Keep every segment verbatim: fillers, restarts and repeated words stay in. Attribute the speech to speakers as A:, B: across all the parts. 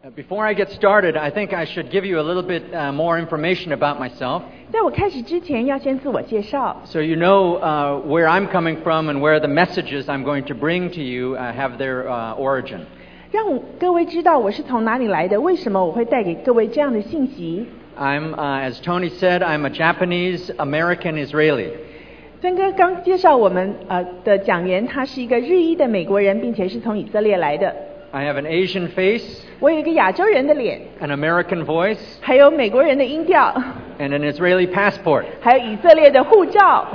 A: Before I get started, I think I should give you a little bit uh, more information about myself.
B: 在我开始之前，要先自我介绍。
A: So you know uh, where I'm coming from and where the messages I'm going to bring to you uh, have their uh, origin.
B: 让各位知道我是从哪里来的，为什么我会带给各位这样的信息。
A: I'm, uh, as Tony said, I'm a Japanese American Israeli.
B: 曾哥刚介绍我们呃的讲员，他是一个日裔的美国人，并且是从以色列来的。
A: I have an Asian face,
B: 我有一个亚洲人的脸，
A: an American voice,
B: 还有美国人的音调，
A: and an Israeli passport.
B: 还有以色列的护照。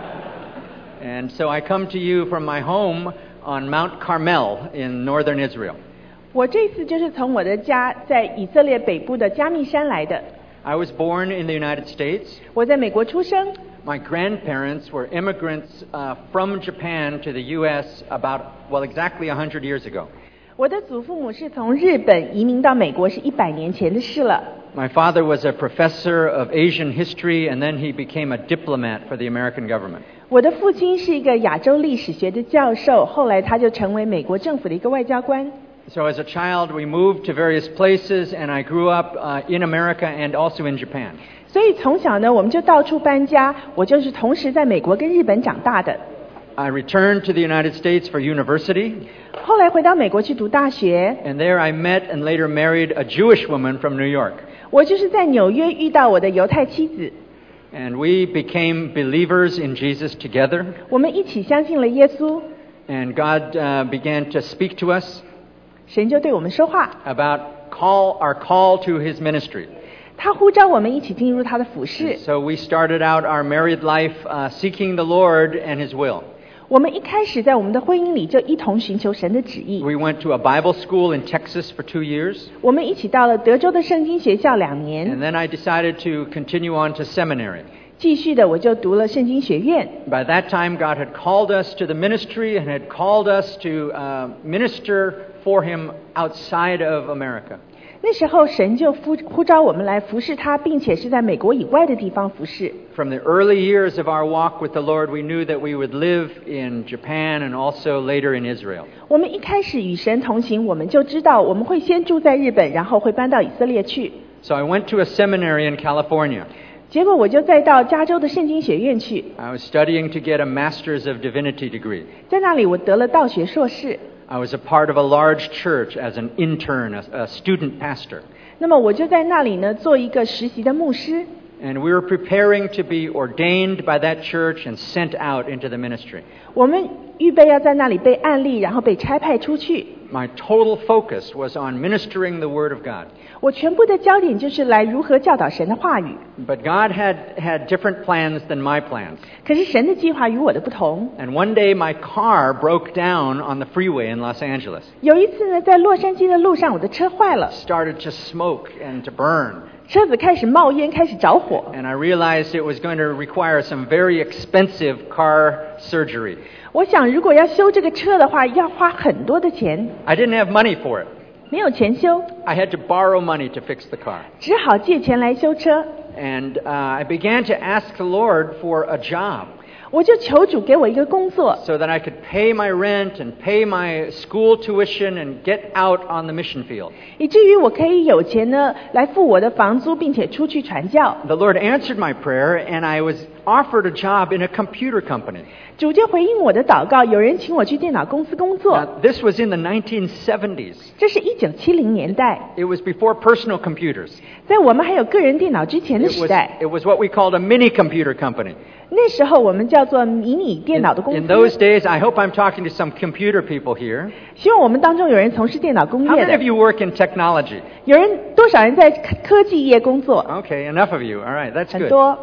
A: And so I come to you from my home on Mount Carmel in northern Israel.
B: 我这次就是从我的家在以色列北部的加密山来的。
A: I was born in the United States.
B: 我在美国出生。
A: My grandparents were immigrants uh, from Japan to the U S about, well, exactly one hundred years ago.
B: 我的祖父母是从日本移民到美国，是一百年前的事了。
A: My father was a professor of Asian history, and then he became a diplomat for the American government.
B: 我的父亲是一个亚洲历史学的教授，后来他就成为美国政府的一个外交官。
A: So as a child, we moved to various places, and I grew up uh, in America and also in Japan.
B: 所以从小呢，我们就到处搬家，我就是同时在美国跟日本长大的。
A: I returned to the United States for university.
B: 后来回到美国去读大学。
A: And there I met and later married a Jewish woman from New York.
B: 我就是在纽约遇到我的犹太妻子。
A: And we became believers in Jesus together.
B: 我们一起相信了耶稣。
A: And God uh, began to speak to us.
B: 神就对我们说话。
A: About call our call to His ministry.
B: 他呼召我们一起进入他的服事。
A: So we started out our married life uh, seeking the Lord and His will.
B: 我们一开始在我们的婚姻里就一同寻求神的旨意。
A: We went to a Bible school in Texas for two years.
B: 我们一起到了德州的圣经学校两年。
A: And then I decided to continue on to seminary.
B: 继续的，我就读了圣经学院。
A: By that time, God had called us to the ministry and had called us to uh, minister for Him outside of America.
B: 那时候，神就呼呼召我们来服侍他，并且是在美国以外的地方服侍。
A: From the early years of our walk with the Lord, we knew that we would live in Japan and also later in Israel.
B: 我们一开始与神同行，我们就知道我们会先住在日本，然后会搬到以色列去。
A: So I went to a seminary in California.
B: 结果我就再到加州的圣经学院去。
A: I was studying to get a Master's of Divinity degree.
B: 在那里，我得了道学硕士。
A: I was a part of a large church as an intern, a, a student pastor.
B: 那么我就在那里呢，做一个实习的牧师。
A: And we were preparing to be ordained by that church and sent out into the ministry.
B: 我们预备要在那里被按立，然后被差派出去。
A: My total focus was on ministering the Word of God.
B: 我全部的焦点就是来如何教导神的话语。
A: But God had, had different plans than my plans.
B: 可是神的计划与我的不同。
A: And one day my car broke down on the freeway in Los Angeles.
B: 有一次呢，在洛杉矶的路上，我的车坏了。
A: Started to smoke and to burn.
B: 车子开始冒烟，开始着火。
A: And I realized it was going to require some very expensive car surgery.
B: 我想，如果要修这个车的话，要花很多的钱。
A: I didn't have money for it.
B: 没有钱修。
A: I had to borrow money to fix the car.
B: 只好借钱来修车。
A: And uh, I began to ask the Lord for a job.
B: 我就求主给我一个工作
A: So that I could pay my rent and pay my school tuition and get out on the mission field.
B: 以至于我可以有钱呢来付我的房租，并且出去传教。
A: The Lord answered my prayer and I was offered a job in a computer company.
B: 主就回应我的祷告，有人请我去电脑公司工作。
A: Now, this was in the nineteen seventies.
B: 这是一九七零年代，
A: It was before personal computers.
B: 在我们还有个人电脑之前的
A: It
B: 时
A: was,
B: 代。
A: it was what we called a mini computer company.
B: 那时候我们叫做迷你电脑的公
A: In,
B: 司。
A: in those days, I hope I'm talking to some computer people here.
B: 希望我们当中有人从事电脑工
A: How
B: 业
A: many of
B: 的，
A: you work in technology?
B: 有人多少人在科科技业工作？
A: Okay, enough of you. All right, that's
B: 很
A: good.
B: 多。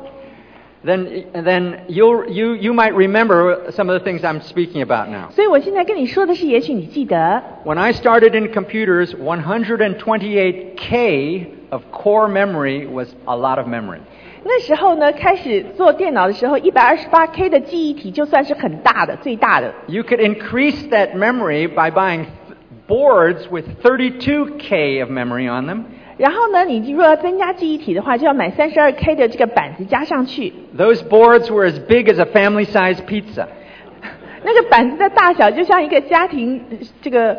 A: Then, then you'll, you, you might remember some of the things I'm speaking about now.
B: 所以我现在跟你说的是，也许你记得，
A: When I started in computers, one hundred twenty-eight K of core memory was a lot of memory.
B: 那时候呢，开始做电脑的时候， 一百二十八 K 的记忆体就算是很大的，最大的。
A: You could increase that memory by buying boards with thirty-two K of memory on them.
B: 然后呢，你如果要增加记忆体的话，就要买 三十二 K 的这个板子加上去。
A: Those boards were as big as a family-sized pizza.
B: 那个板子的大小就像一个家庭这个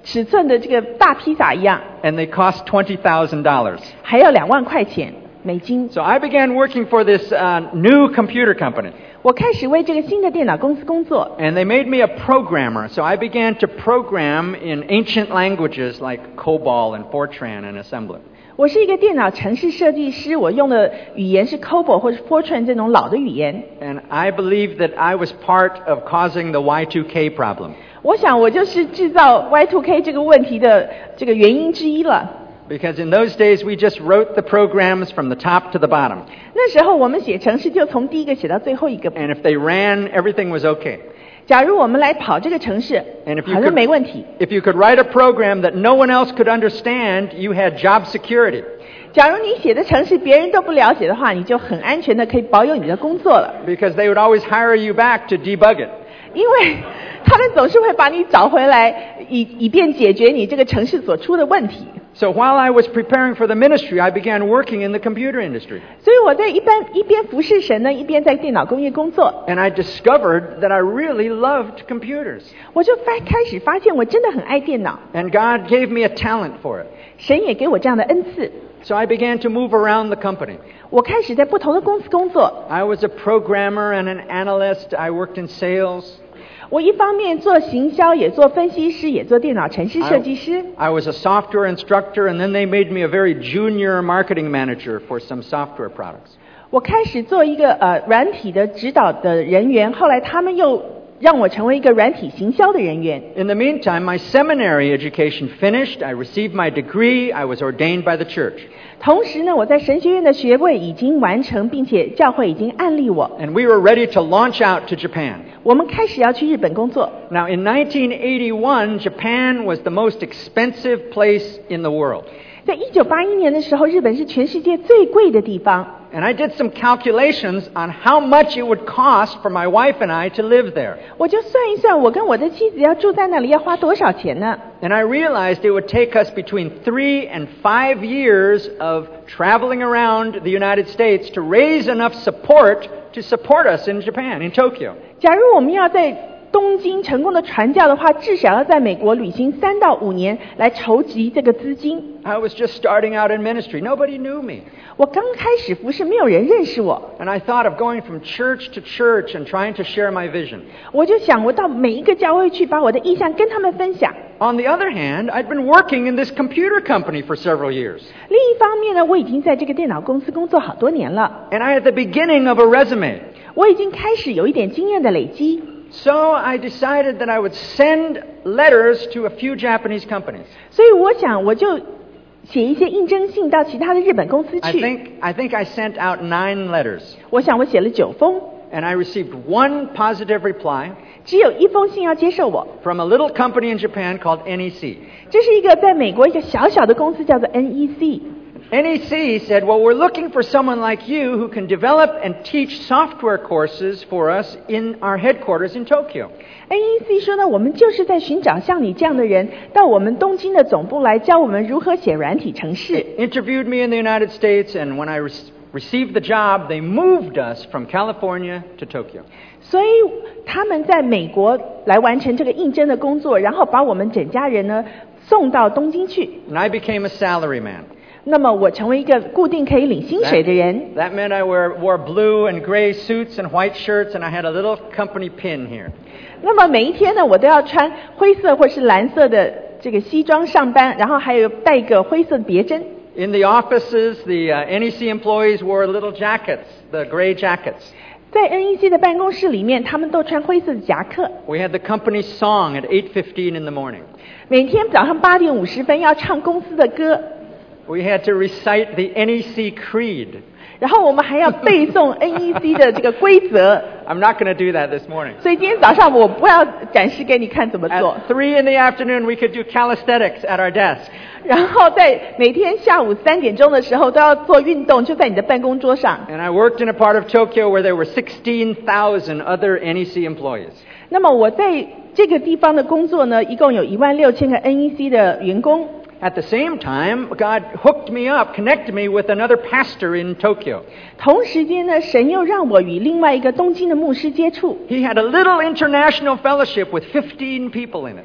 B: 尺寸的这个大披萨一样，
A: and they cost twenty thousand dollars.
B: 还要两万块钱美金。
A: So I began working for this uh, new computer company.
B: 我开始为这个新的电脑公司工作，
A: And they made me a programmer, so I began to program in ancient languages like COBOL and Fortran and assembly.
B: 我是一个电脑程式设计师，我用的语言是 COBOL 或是 Fortran 这种老的语言。
A: And I believe that I was part of causing the Y two K problem.
B: 我想我就是制造 Y two K 这个问题的这个原因之一了。
A: Because in those days we just wrote the programs from the top to the bottom.
B: 那时候我们写程式就从第一个写到最后一个。
A: And if they ran, everything was okay.
B: 假如我们来跑这个程式，
A: And if you
B: 好像
A: could,
B: 没问题。
A: if you could write a program that no one else could understand, you had job security.
B: 假如你写的程式别人都不了解的话，你就很安全的可以保有你的工作了。
A: Because they would always hire you back to debug it.
B: 因为他们总是会把你找回来，以以便解决你这个程式所出的问题。
A: So while I was preparing for the ministry, I began working in the computer industry.
B: 所以我在一般一边服侍神呢，一边在电脑工业工作。
A: And I discovered that I really loved computers.
B: 我就发开始发现我真的很爱电脑，
A: And God gave me a talent for it.
B: 神也给我这样的恩赐。
A: So I began to move around the company.
B: 我开始在不同的公司工作。
A: I was a programmer and an analyst. I worked in sales.
B: 我一方面做行销，也做分析师，也做电脑程式设计师。
A: I was a software instructor, and then they made me a very junior marketing manager for some software products.
B: 我开始做一个呃软体的指导的人员，后来他们又让我成为一个软体行销的人员。
A: In the meantime, my seminary education finished. I received my degree. I was ordained by the church.
B: 同时呢，我在神学院的学位已经完成，并且教会已经按立我。
A: And we were ready to launch out to Japan.
B: 我们开始要去日本工作。
A: Now, in nineteen eighty-one, Japan was the most expensive place in the world.
B: 在一九八一年的时候，日本是全世界最贵的地方。
A: And I did some calculations on how much it would cost for my wife and I to live there.
B: 我就算一算，我跟我的妻子要住在那里要花多少钱呢？
A: And I realized it would take us between three and five years of traveling around the United States to raise enough support to support us in Japan, in Tokyo.
B: 假如我们要在东京成功的传教的话，至少要在美国旅行三到五年来筹集这个资金。
A: I was just starting out in ministry. Nobody knew me.
B: 我刚开始服侍，没有人认识我。
A: And I thought of going from church to church and trying to share my vision.
B: 我就想，我到每一个教会去，把我的意向跟他们分享。
A: On the other hand, I'd been working in this computer company for several years.
B: 另一方面呢，我已经在这个电脑公司工作好多年了，
A: And I had the beginning of a resume.
B: 我已经开始有一点经验的累积。
A: So I decided that I would send letters to a few Japanese companies.
B: 所以我想，我就写一些应征信到其他的日本公司
A: I
B: 去。
A: think, I think I sent out nine letters.
B: 我想我写了九封，
A: And I received one positive reply
B: 只有一封信要接受我。
A: from a little company in Japan called N E C.
B: 这是一个在美国一个小小的公司，叫做 N E C。
A: N E C said, well, we're looking for someone like you who can develop and teach software courses for us in our headquarters in Tokyo.
B: N E C 说呢，我们就是在寻找像你这样的人，到我们东京的总部来教我们如何写软体程式。
A: Interviewed me in the United States, and when I re- received the job, they moved us from California to Tokyo.
B: 所以他们在美国来完成这个应征的工作，然后把我们整家人呢送到东京去。
A: And I became a salary man.
B: 那么我成为一个固定可以领薪水的人。
A: That meant I wear, wore blue and gray suits and white shirts, and I had a little company pin here.
B: 那么每一天呢，我都要穿灰色或是蓝色的这个西装上班，然后还有带一个灰色的别针。
A: In the offices, the uh, N E C employees wore little jackets, the gray jackets.
B: 在 N E C 的办公室里面，他们都穿灰色的夹克。
A: We had the company song at eight fifteen in the morning.
B: 每天早上八点五十分要唱公司的歌，
A: We had to recite the N E C creed.
B: 然后我们还要背诵 N E C 的这个规则。
A: I'm not going to do that this morning.
B: 所以今天早上我不要展示给你看怎么做。
A: At three in the afternoon, we could do calisthenics at our desk.
B: 然后在每天下午三点钟的时候都要做运动，就在你的办公桌上。
A: And I worked in a part of Tokyo where there were sixteen thousand other N E C employees.
B: 那么我在这个地方的工作呢，一共有一万六千个 N E C 的员工。
A: At the same time, God hooked me up, connected me with another pastor in Tokyo.
B: 同时间呢，神又让我与另外一个东京的牧师接触。
A: He had a little international fellowship with fifteen people in it.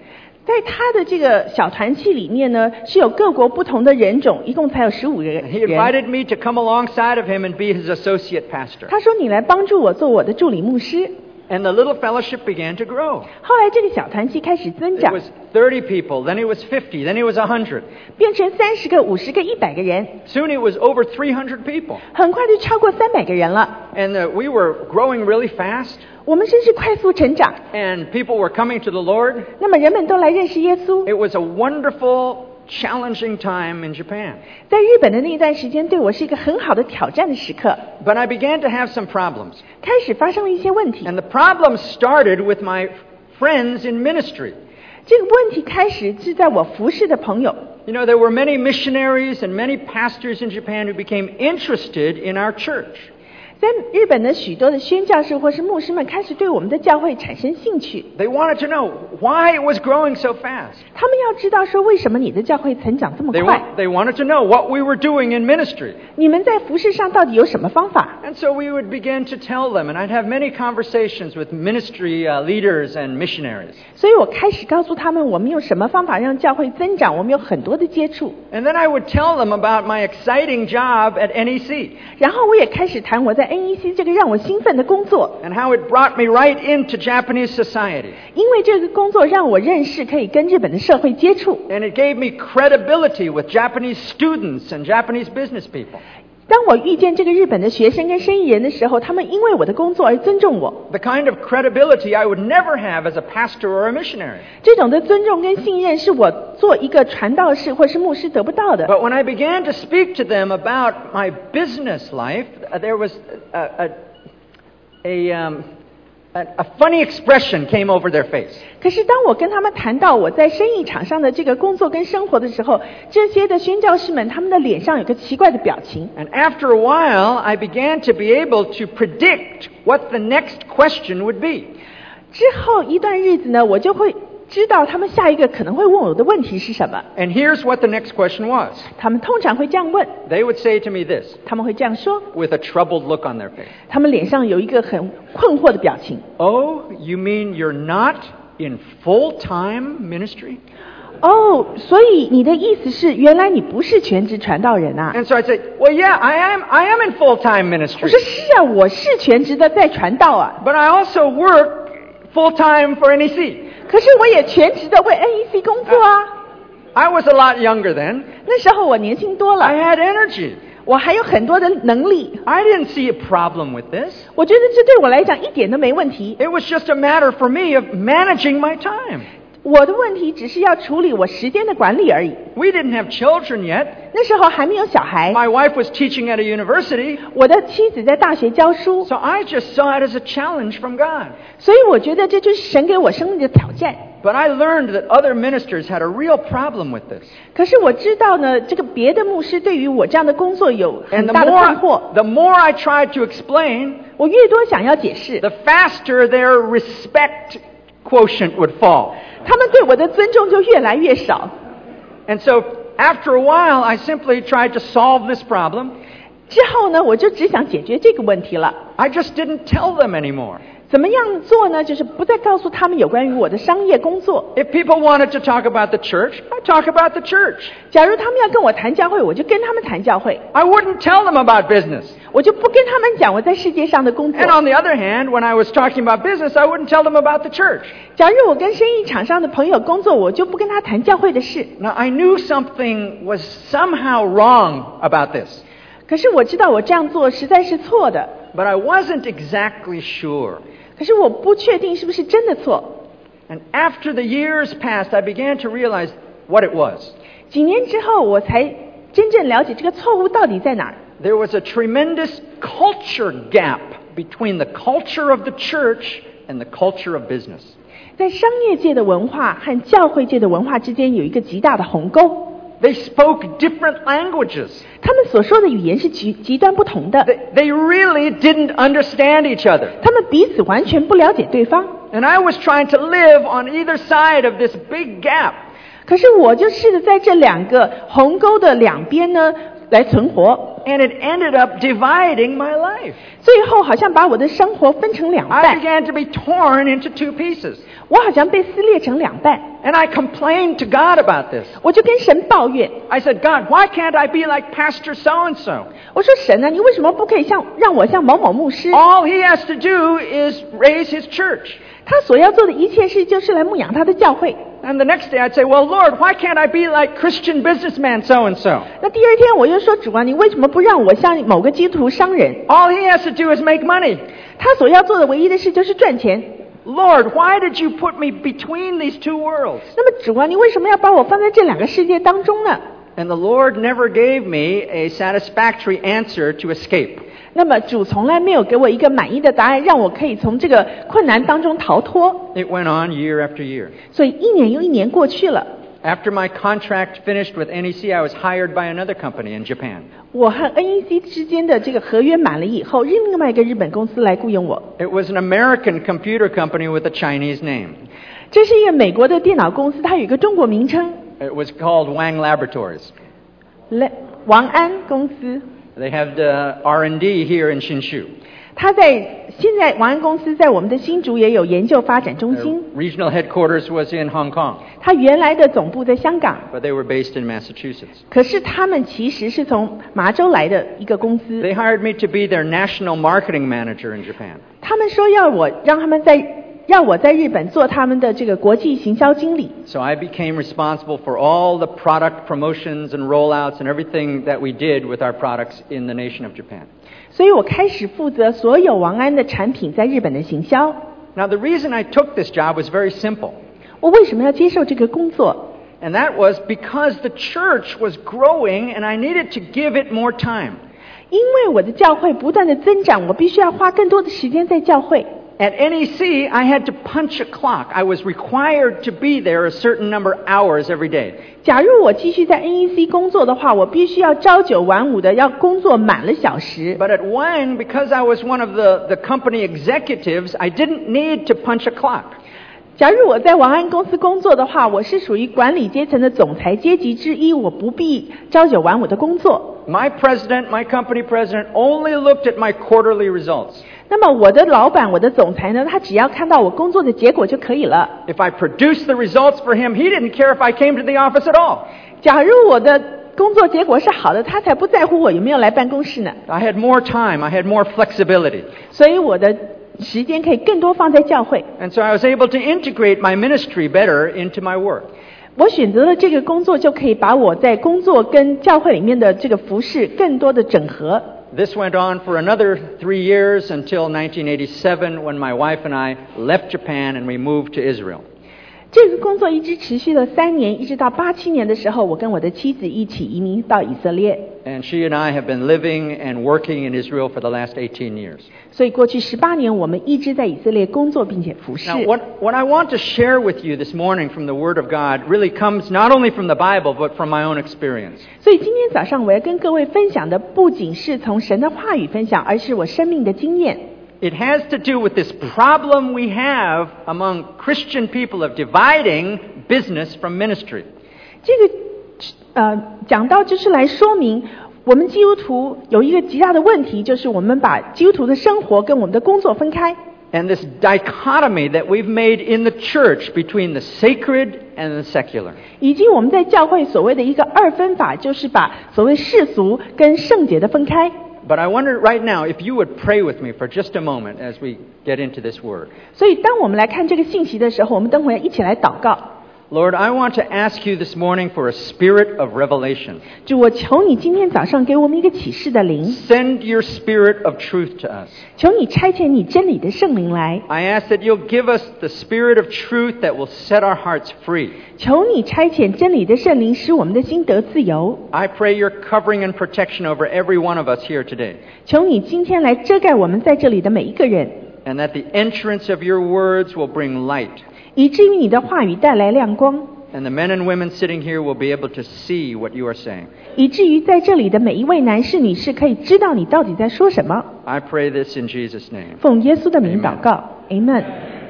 B: 在他的这个小团契里面呢，是有各国不同的人种，一共才有十五个人。
A: He invited me to come alongside of him and be his associate pastor.
B: 他说：“你来帮助我做我的助理牧师。”
A: And the little fellowship began to grow.
B: 后来这个小团契开始增
A: It
B: 长，
A: was thirty people, then it was fifty, then it was one hundred.
B: 变成三十个、五十个、一百个人，
A: Soon it was over three hundred people.
B: 很快就超过三百个人了。
A: And uh, we were growing really fast,
B: 我们真是快速成长。
A: and people were coming to the Lord.
B: 那么人们都来认识耶稣。
A: It was a wonderful, challenging time in Japan.
B: 在日本的那段时间，对我是一个很好的挑战的时刻。
A: But I began to have some problems.
B: 开始发生了一些问题，
A: And the problems started with my friends in ministry.
B: 这个问题开始是在我服侍的朋友。
A: You know, there were many missionaries and many pastors in Japan who became interested in our church.
B: 在日本的许多的宣教士或是牧师们开始对我们的教会产生兴趣，
A: They wanted to know why it was growing so fast.
B: 他们要知道说为什么你的教会成长这么
A: They,
B: 快，
A: want, they wanted to know what we were doing in ministry.
B: 你们在服侍上到底有什么方法？
A: And so we would begin to tell them, and I'd have many conversations with ministry uh, leaders and missionaries.
B: 所以我开始告诉他们，我们用什么方法让教会增长，我们有很多的接触。
A: And then I would tell them about my exciting job at N E C
B: 然后我也开始谈我在 N E C 这个让我兴奋的工作，
A: and how it brought me right into Japanese society.
B: 因为这个工作让我认识可以跟日本的社会接触。
A: And it gave me credibility with Japanese students and Japanese business people.
B: 当我遇见这个日本的学生跟生意人的时候，他们因为我的工作而尊重我。
A: The kind of credibility I would never have as a pastor or a missionary.
B: 这种的尊重跟信任是我做一个传道士或是牧师得不到的。
A: But when I began to speak to them about my business life, uh, there was a, a, a, um, a, a funny expression came over their face.
B: 可是当我跟他们谈到我在生意场上的这个工作跟生活的时候，这些的宣教士们他们的脸上有个奇怪的表情。
A: And after a while, I began to be able to predict what the next question would be.
B: 之后一段日子呢，我就会知道他们下一个可能会问我的问题是什么。
A: And here's what the next question was.
B: 他们通常会这样问，
A: They would say to me this,
B: 他们会这样说，
A: with a troubled look on their face.
B: 他们脸上有一个很困惑的表情。
A: Oh, you mean you're not in full-time ministry?
B: 哦，所以你的意思是，原来你不是全职传道人啊？
A: And so I'd say, well, yeah, I am, I am in full-time
B: 我
A: ministry.
B: 说是啊，我是全职的在传道啊，
A: But I also work full-time for N E C.
B: 可是我也全职的为 N E C 工作啊。
A: I was a lot younger then.
B: 那时候我年轻多
A: I
B: 了，
A: had energy.
B: 我还有很多的能力，
A: I didn't see a problem with this.
B: 我觉得这对我来讲一点都没问题。
A: It was just a matter for me of managing my time.
B: 我的问题只是要处理我时间的管理而已。
A: We didn't have children yet.
B: 那时候还没有小孩，
A: My wife was teaching at a university.
B: 我的妻子在大学教书，
A: So I just saw it as a challenge from God.
B: 所以我觉得这就是神给我生命的挑战。
A: But I learned that other ministers had a real problem with this.
B: 可是我知道呢，这个别的牧师对于我这样的工作有
A: And
B: 很
A: the
B: 大的困
A: more,
B: 惑。
A: the more I tried to explain,
B: 我越多想要解释，
A: the faster their respect quotient would fall.
B: 他们对我的尊重就越来越少。
A: And so after a while, I simply tried to solve this problem.
B: 之后呢，我就只想解决这个问题了。
A: I just didn't tell them anymore.
B: 怎么样做呢？就是不再告诉他们有关于我的商业工作。
A: If people wanted to talk about the church, I talk about the church.
B: 假如他们要跟我谈教会，我就跟他们谈教会，
A: I wouldn't tell them about business.
B: 我就不跟他们讲我在世界上的工作
A: And。on the other hand, when I was talking about business, I wouldn't tell them about the church.
B: 假如我跟生意场上的朋友工作，我就不跟他谈教会的事。
A: Now, I knew something was somehow wrong about this,
B: 可是我知道我这样做实在是错的，
A: but I wasn't exactly sure.
B: 可是我不确定是不是真的错。
A: And after the years passed, I began to realize what it was.
B: 几年之后，我才真正了解这个错误到底在哪儿。
A: There was a tremendous culture gap between the culture of the church and the culture of business.
B: 在商业界的文化和教会界的文化之间有一个极大的鸿沟，
A: They spoke different languages.
B: 他们所说的语言是极极端不同的，
A: They, they really didn't understand each other.
B: 他们彼此完全不了解对方。
A: And I was trying to live on either side of this big gap.
B: 可是我就试着在这两个鸿沟的两边呢来存活，
A: And it ended up dividing my life.
B: 最后好像把我的生活分成两
A: I
B: 半，
A: began to be torn into two pieces.
B: 我好像被撕裂成两半。
A: And I complained to God about this.
B: 我就跟神抱怨，
A: I said, God, why can't I be like Pastor so-and-so?
B: 我说神啊，你为什么不可以像让我像某某牧师？
A: All he has to do is raise his church.
B: 他所要做的一切事就是来牧养他的教会。
A: And the next day I'd say, well, Lord, why can't I be like Christian businessman so-and-so?
B: 那第二天我又说，主啊，你为什么不让我像某个基督徒商人？
A: All he has to do is make money.
B: 他所要做的唯一的事就是赚钱。
A: Lord, why did you put me between these two worlds?
B: 那么主啊，你为什么要把我放在这两个世界当中呢？
A: And the Lord never gave me a satisfactory answer to escape.
B: 那么主从来没有给我一个满意的答案，让我可以从这个困难当中逃脱。
A: It went on year after year.
B: 所以一年又一年过去了。
A: After my contract finished with N E C, I was hired by another company in Japan.
B: 我和 N E C 之间的这个合约满了以后，另外一个日本公司来雇佣我。
A: It was an American computer company with a Chinese name.
B: 这是一个美国的电脑公司，它有一个中国名称，
A: It was called Wang Laboratories.
B: 王安公司。
A: They have the R and D here in Hsinchu.
B: 它在现在王安公司在我们的新竹也有研究发展中
A: Their
B: 心，
A: regional headquarters was in Hong Kong,
B: 它原来的总部在香港，
A: but they were based in Massachusetts.
B: 可是他们其实是从麻州来的一个公司。
A: They hired me to be their national marketing manager in Japan.
B: 他们说要我让他们在让我在日本做他们的这个国际行销经理。
A: So I became responsible for all the product promotions and rollouts and everything that we did with our products in the nation of Japan.
B: 所以我开始负责所有王安的产品在日本的行销。
A: Now the reason I took this job was very simple.
B: 我为什么要接受这个工作？
A: And that was because the church was growing and I needed to give it more time.
B: 因为我的教会不断的增长，我必须要花更多的时间在教会。
A: At N E C, I had to punch a clock. I was required to be there a certain number of hours every day.
B: 假如我继续在 N E C 工作的话，我必须要朝九晚五的要工作满了小时。
A: But at Wang, because I was one of the, the company executives, I didn't need to punch a clock.
B: 假如我在王安公司工作的话，我是属于管理阶层的总裁阶级之一，我不必朝九晚五的工作。
A: My president, my company president, only looked at my quarterly results.
B: 那么我的老板，我的总裁呢，他只要看到我工作的结果就可以了。
A: If I produced the results for him, he didn't care if I came to the office at all.
B: 假如我的工作结果是好的，他才不在乎我有没有来办公室呢。
A: I had more time. I had more flexibility.
B: 所以我的时间可以更多放在教会。
A: And so I was able to integrate my ministry better into my work.
B: 我选择了这个工作，就可以把我在工作跟教会里面的这个服事更多的整合。
A: This went on for another three years until nineteen eighty-seven when my wife and I left Japan and we moved to Israel.
B: 这个工作一直持续了三年，一直到八七年的时候，我跟我的妻子一起移民到以色列。
A: And she and I have been living and working in Israel for the last eighteen years.
B: 所以过去十八年，我们一直在以色列工作并且服侍。
A: Now, what, what I want to share with you this morning from the Word of God really comes not only from the Bible, but from my own experience.
B: 所以今天早上我要跟各位分享的，不仅是从神的话语分享，而是我生命的经验。
A: It has to do with this problem we have among Christian people of dividing business from ministry.
B: 这个呃，讲到就是来说明，我们基督徒有一个极大的问题，就是我们把基督徒的生活跟我们的工作分开。
A: And this dichotomy that we've made in the church between the sacred and the secular.
B: 以及我们在教会所谓的一个二分法，就是把所谓世俗跟圣洁的分开。
A: But I wonder right now if you would pray with me for just a moment as we get into this word.
B: 所以当我们来看这个信息的时候，我们等会儿一起来祷告。
A: Lord, I want to ask you this morning for a spirit of revelation.
B: 主，我求你今天早上给我们一个启示的灵，
A: Send your spirit of truth to us.
B: 求你差遣你真理的圣灵来，
A: I ask that you'll give us the spirit of truth that will set our hearts free.
B: 求你差遣真理的圣灵，使我们的心得自由。
A: I pray your covering and protection over every one of us here today.
B: 求你今天来遮盖我们在这里的每一个人，
A: And that the entrance of your words will bring light.
B: 以至于你的话语带来亮光，
A: And the men and women sitting here will be able to see what you are saying.
B: 以至于在这里的每一位男士、女士可以知道你到底在说什么。
A: I pray this in Jesus' name.
B: 奉耶稣的名祷告 ，Amen。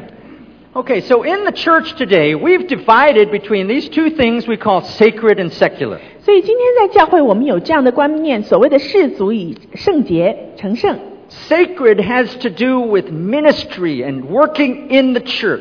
A: Okay, so in the church today, we've divided between these two things we call sacred and secular.
B: 所以今天在教会，我们有这样的观念，所谓的世俗与圣洁、成圣。
A: Sacred has to do with ministry and working in the church.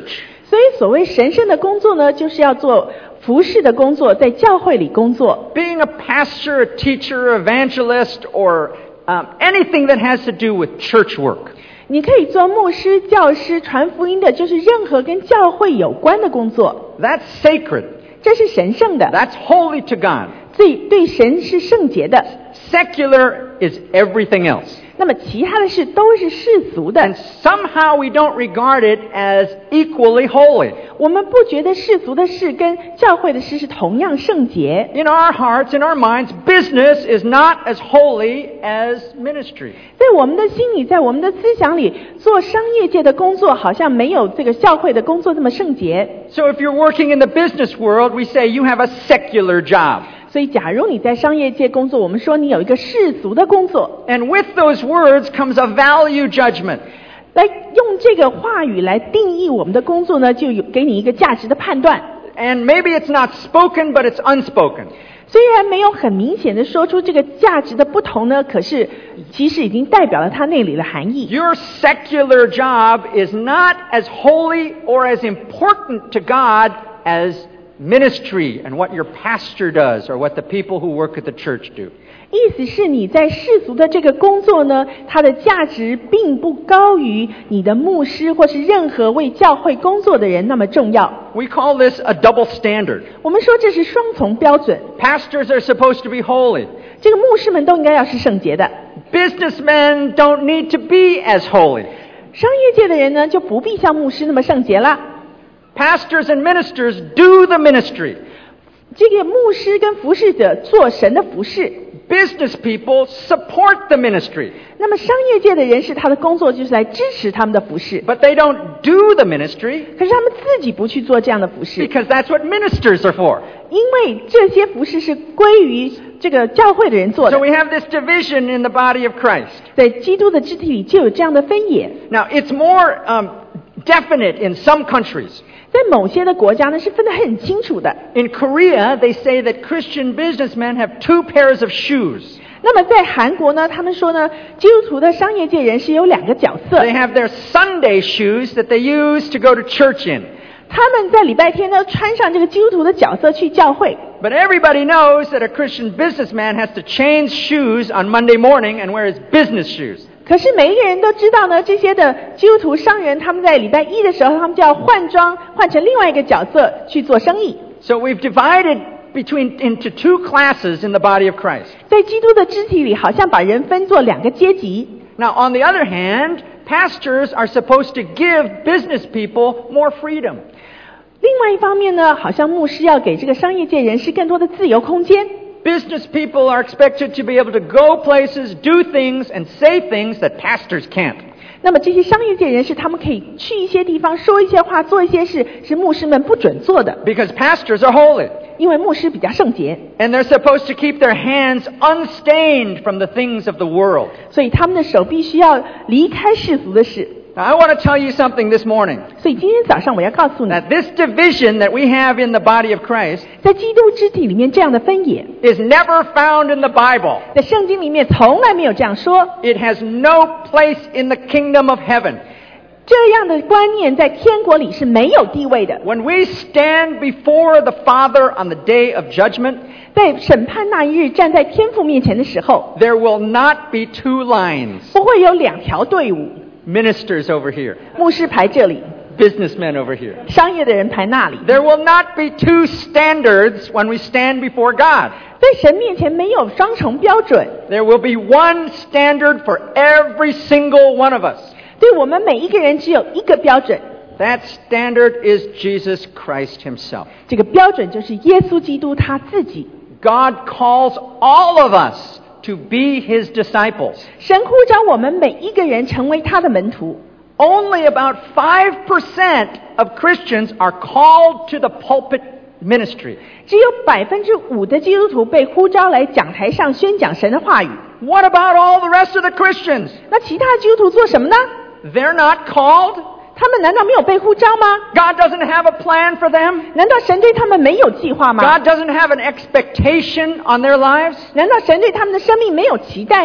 B: 所以所谓神圣的工作呢，就是要做服侍的工作，在教会里工作。
A: Being a pastor, a teacher, evangelist, or um, anything that has to do with church work.
B: 你可以做牧师、教师、传福音的，就是任何跟教会有关的工作。
A: That's sacred.
B: 这是神圣的。
A: That's holy to God.
B: 所以对神是圣洁的。
A: Secular is everything else.
B: 那么其他的事都是世俗的。
A: And somehow we don't regard it as equally holy.
B: 我们不觉得世俗的事跟教会的事是同样圣洁。
A: In our hearts, in our minds, business is not as holy as ministry.
B: 在我们的心里，在我们的思想里，做商业界的工作好像没有这个教会的工作这么圣洁。
A: So if you're working in the business world, we say you have a secular job.
B: 所以假如你在商业界工作，我们说你有一个世俗的工作。
A: And with those words comes a value judgment.
B: 来用这个话语来定义我们的工作呢，就有给你一个价值的判断。
A: And maybe it's not spoken, but it's unspoken.
B: 虽然没有很明显的说出这个价值的不同呢，可是其实已经代表了它内里的含义。
A: Your secular job is not as holy or as important to God as ministry and what your pastor does or what the people who work at the church do.
B: 意思是你在世俗的这个工作呢，它的价值并不高于你的牧师或是任何为教会工作的人那么重要。
A: We call this a double standard.
B: 我们说这是双重标准。
A: Pastors are supposed to be holy.
B: 这个牧师们都应该要是圣洁的。
A: Businessmen don't need to be as holy.
B: 商业界的人呢，就不必像牧师那么圣洁了。
A: Pastors and ministers do the ministry.
B: 这个牧师跟服侍者做神的服侍。
A: Business people support the ministry.
B: 那么商业界的人士，他的工作就是来支持他们的服侍。
A: But they don't do the ministry
B: 可是他们自己不去做这样的服侍，
A: because that's what ministers are for.
B: 因为这些服侍是归于这个教会的人做
A: So
B: 的。
A: we have this division in the body of Christ.
B: 在基督的肢体里就有这样的分野。
A: Now, it's more um, definite in some countries.
B: 在某些的国家呢，是分得很清楚的。
A: In Korea, they say that Christian businessmen have two pairs of shoes.
B: 那么在韩国呢，他们说呢，基督徒的商业界人士有两个角色。
A: They have their Sunday shoes that they use to go to church in.
B: 他们在礼拜天呢，穿上这个基督徒的角色去教会。
A: But everybody knows that a Christian businessman has to change shoes on Monday morning and wear his business shoes.
B: 可是每一个人都知道呢，这些的基督徒商人，他们在礼拜一的时候，他们就要换装，换成另外一个角色去做生意。
A: So we've divided between into two classes in the body of Christ.
B: 在基督的肢体里，好像把人分作两个阶级。
A: Now, on the other hand, pastors are supposed to give business people more freedom.
B: 另外一方面呢，好像牧师要给这个商业界人士更多的自由空间。
A: Business people are expected to be able to go places, do things, and say things that pastors can't.
B: 那么这些商业界人士，他们可以去一些地方说一些话，做一些事，是牧师们不准做的。
A: Because pastors are holy.
B: 因为牧师比较圣洁，
A: And they're supposed to keep their hands unstained from the things of the world.
B: 所以他们的手必须要离开世俗的事。
A: Now, I want to tell you something this morning.
B: 所以今天早上我要告诉你，
A: That this division that we have in the body of Christ
B: 在基督肢体里面这样的分野，
A: is never found in the Bible.
B: 在圣经里面从来没有这样说。
A: It has no place in the kingdom of heaven.
B: 这样的观念在天国里是没有地位的。
A: When we stand before the Father on the day of judgment,
B: 在审判那一日，站在天父面前的时候，
A: there will not be two lines.
B: 不会有两条队伍，
A: Ministers over here,
B: 牧师排这里，
A: businessmen over here.
B: 商业的人排那里。
A: There will not be two standards when we stand before God.
B: 在神面前没有双重标准，
A: There will be one standard for every single one of us.
B: 对我们每一个人只有一个标准，
A: That standard is Jesus Christ himself.
B: 这个标准就是耶稣基督他自己。
A: God calls all of us to be his disciples.
B: 神呼召我们每一个人成为他的门徒。
A: Only about five percent of Christians are called to the pulpit ministry.
B: 只有百分之五的基督徒被呼召来讲台上宣讲神的话语。
A: What about all the rest of the Christians?
B: 那其他基督徒做什么呢？
A: They're not called.
B: 他们难道没有被呼召吗？
A: God doesn't have a plan for them.
B: 难道神对他们没有计划吗？
A: God doesn't have an expectation on their lives.
B: 难道神对他们的生命没有期待吗？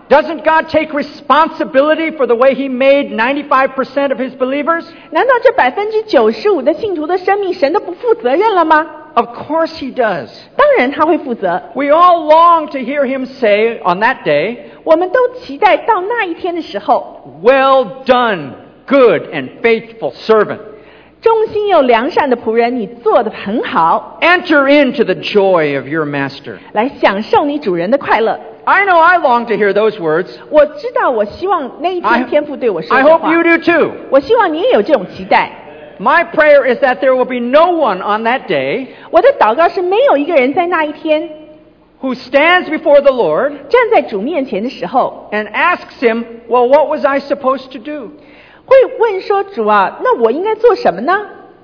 A: Doesn't God take responsibility for the way He made ninety-five percent of His believers?
B: 难道这百分之九十五的信徒的生命，神都不负责任了吗？
A: Of course He does.
B: 当然他会负责。
A: We all long to hear Him say on that day,
B: 我们都期待到那一天的时候，
A: "Well done, good and faithful servant.
B: 忠心又良善的仆人，你做得很好，
A: Enter into the joy of your master."
B: 来享受你主人的快乐。
A: I know I long to hear those words.
B: 我知道，我希望那一
A: I,
B: 天天父对我说
A: I
B: 这
A: hope
B: 话。
A: you do too.
B: 我希望你也有这种期待。
A: My prayer is that there will be no one on that day
B: 我的祷告是没有一个人在那一天
A: who stands before the Lord
B: 站在主面前的时候，
A: and asks Him, "Well, what was I supposed to do?"
B: 会问说：“主啊，那我应该做什么呢？”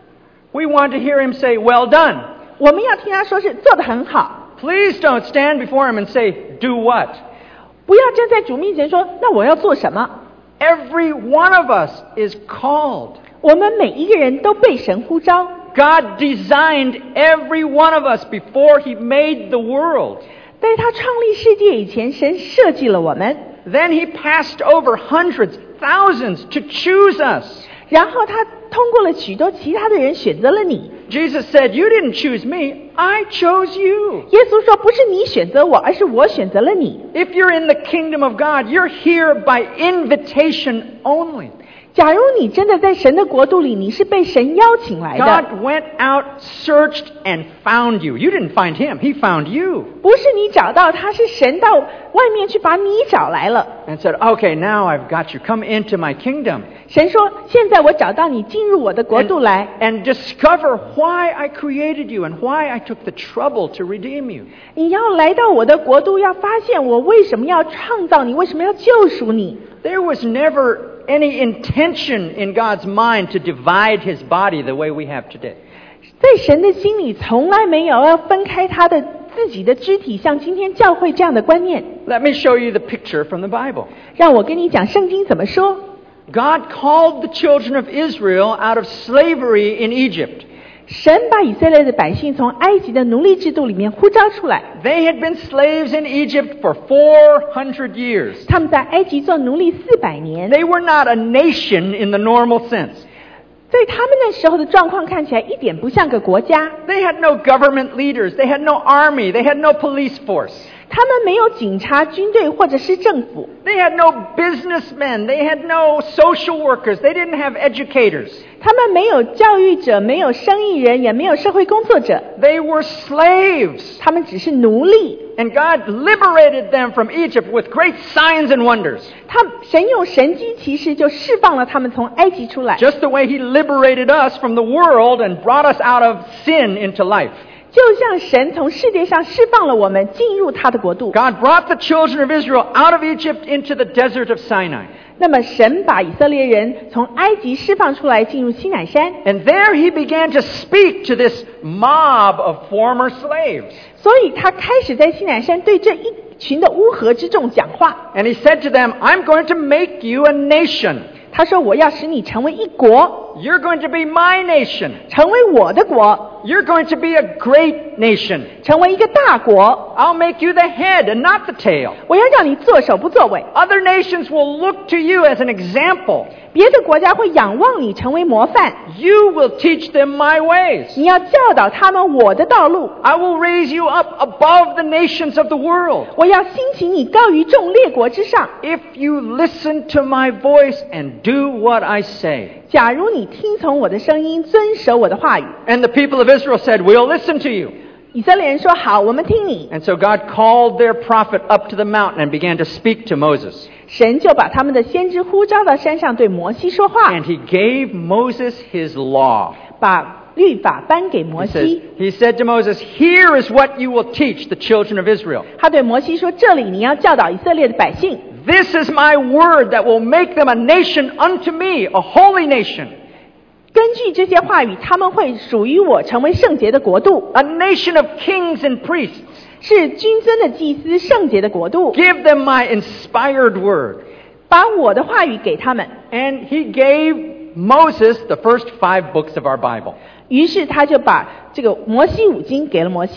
A: We want to hear Him say, "Well done."
B: 我们要听他说是做得很好，
A: Please don't stand before Him and say, "Do what?"
B: 不要站在主面前说：“那我要做什么
A: Every one of us is called.？”
B: 我们每一个人都被神呼召，
A: God designed every one of us before He made the world.
B: 在他创立世界以前，神设计了我们，
A: Then He passed over hundreds, thousands to choose us.
B: 然后他通过了许多其他的人选择了你。
A: Jesus said, "You didn't choose me, I chose you."
B: 耶稣说：“不是你选择我，而是我选择了你。”
A: If you're in the kingdom of God, you're here by invitation only.
B: 假如你真的在神的国度里，你是被神邀请来的，
A: God went out, searched, and found you. You didn't find Him, He found you.
B: 不是你找到他，是神到外面去把你找来了。
A: And said, "Okay, now I've got you. Come into my kingdom."
B: 神说：“现在我找到你，进入我的国度来，
A: And discover why I created you and why I took the trouble to redeem you.
B: 你要来到我的国度，要发现我为什么要创造你，为什么要救赎你。”
A: There was never any intention in God's mind to divide His body the way we have today.
B: 在神的心里，从来没有要分开他的自己的肢体，像今天教会这样的观念。
A: Let me show you the picture from the Bible.
B: 让我跟你讲圣经怎么说。
A: God called the children of Israel out of slavery in Egypt.
B: 神把以色列的百姓从埃及的奴隶制度里面呼召出来，
A: They had been slaves in Egypt for four hundred years.
B: 他们在埃及做奴隶四百年。
A: They were not a nation in the normal sense.
B: 在他们那时候的状况看起来一点不像个国家，
A: They had no government leaders. They had no army. They had no police force.
B: 他们没有警察、军队或者是政府，
A: They had no businessmen. They had no social workers. They didn't have educators.
B: 他们没有教育者，没有生意人，也没有社会工作者，
A: They were slaves.
B: 他们只是奴隶。
A: And God liberated them from Egypt with great signs and wonders.
B: 他神用神机骑士就释放了他们从埃及出来，
A: Just the way He liberated us from the world and brought us out of sin into life.
B: 就像神从世界上释放了我们，进入他的国度。
A: God brought the children of Israel out of Egypt into the desert of Sinai.
B: 那么神把以色列人从埃及释放出来，进入西乃山，
A: And there He began to speak to this mob of former slaves.
B: 所以他开始在西乃山对这一群的乌合之众讲话。
A: And He said to them, "I'm going to make you a nation.
B: 他说：“我要使你成为一国，
A: You're going to be my nation.
B: 成为我的国，
A: You're going to be a great nation.
B: 成为一个大国。
A: I'll make you the head and not the tail.
B: 我要让你做首不作尾，
A: Other nations will look to you as an example.
B: 别的国家会仰望你成为模范。
A: You will teach them my ways.
B: 你要教导他们我的道路。
A: I will raise you up above the nations of the world.
B: 我要兴起你高于众列国之上。
A: If you listen to my voice and do what I say."
B: 假如你听从我的声音，遵守我的话语。”
A: And the people of Israel said, "We'll listen to you."
B: 以色列人说：“好，我们听你。”
A: And so God called their prophet up to the mountain and began to speak to Moses.
B: 神就把他们的先知呼召到山上，对摩西说话，
A: And He gave Moses His law.
B: 把律法颁给摩
A: He said,
B: 西。
A: he said to Moses, "Here is what you will teach the children of Israel.
B: 他对摩西说：“这里你要教导以色列的百姓，
A: This is my word that will make them a nation unto me, a holy nation.
B: 根据这些话语，他们会属于我，成为圣洁的国度，
A: A nation of kings and priests.
B: 是君尊的祭司，圣洁的国度。
A: Give them my inspired word."
B: 把我的话语给他们。
A: And He gave Moses the first five books of our Bible.
B: 于是他就把这个摩西五经给了摩西。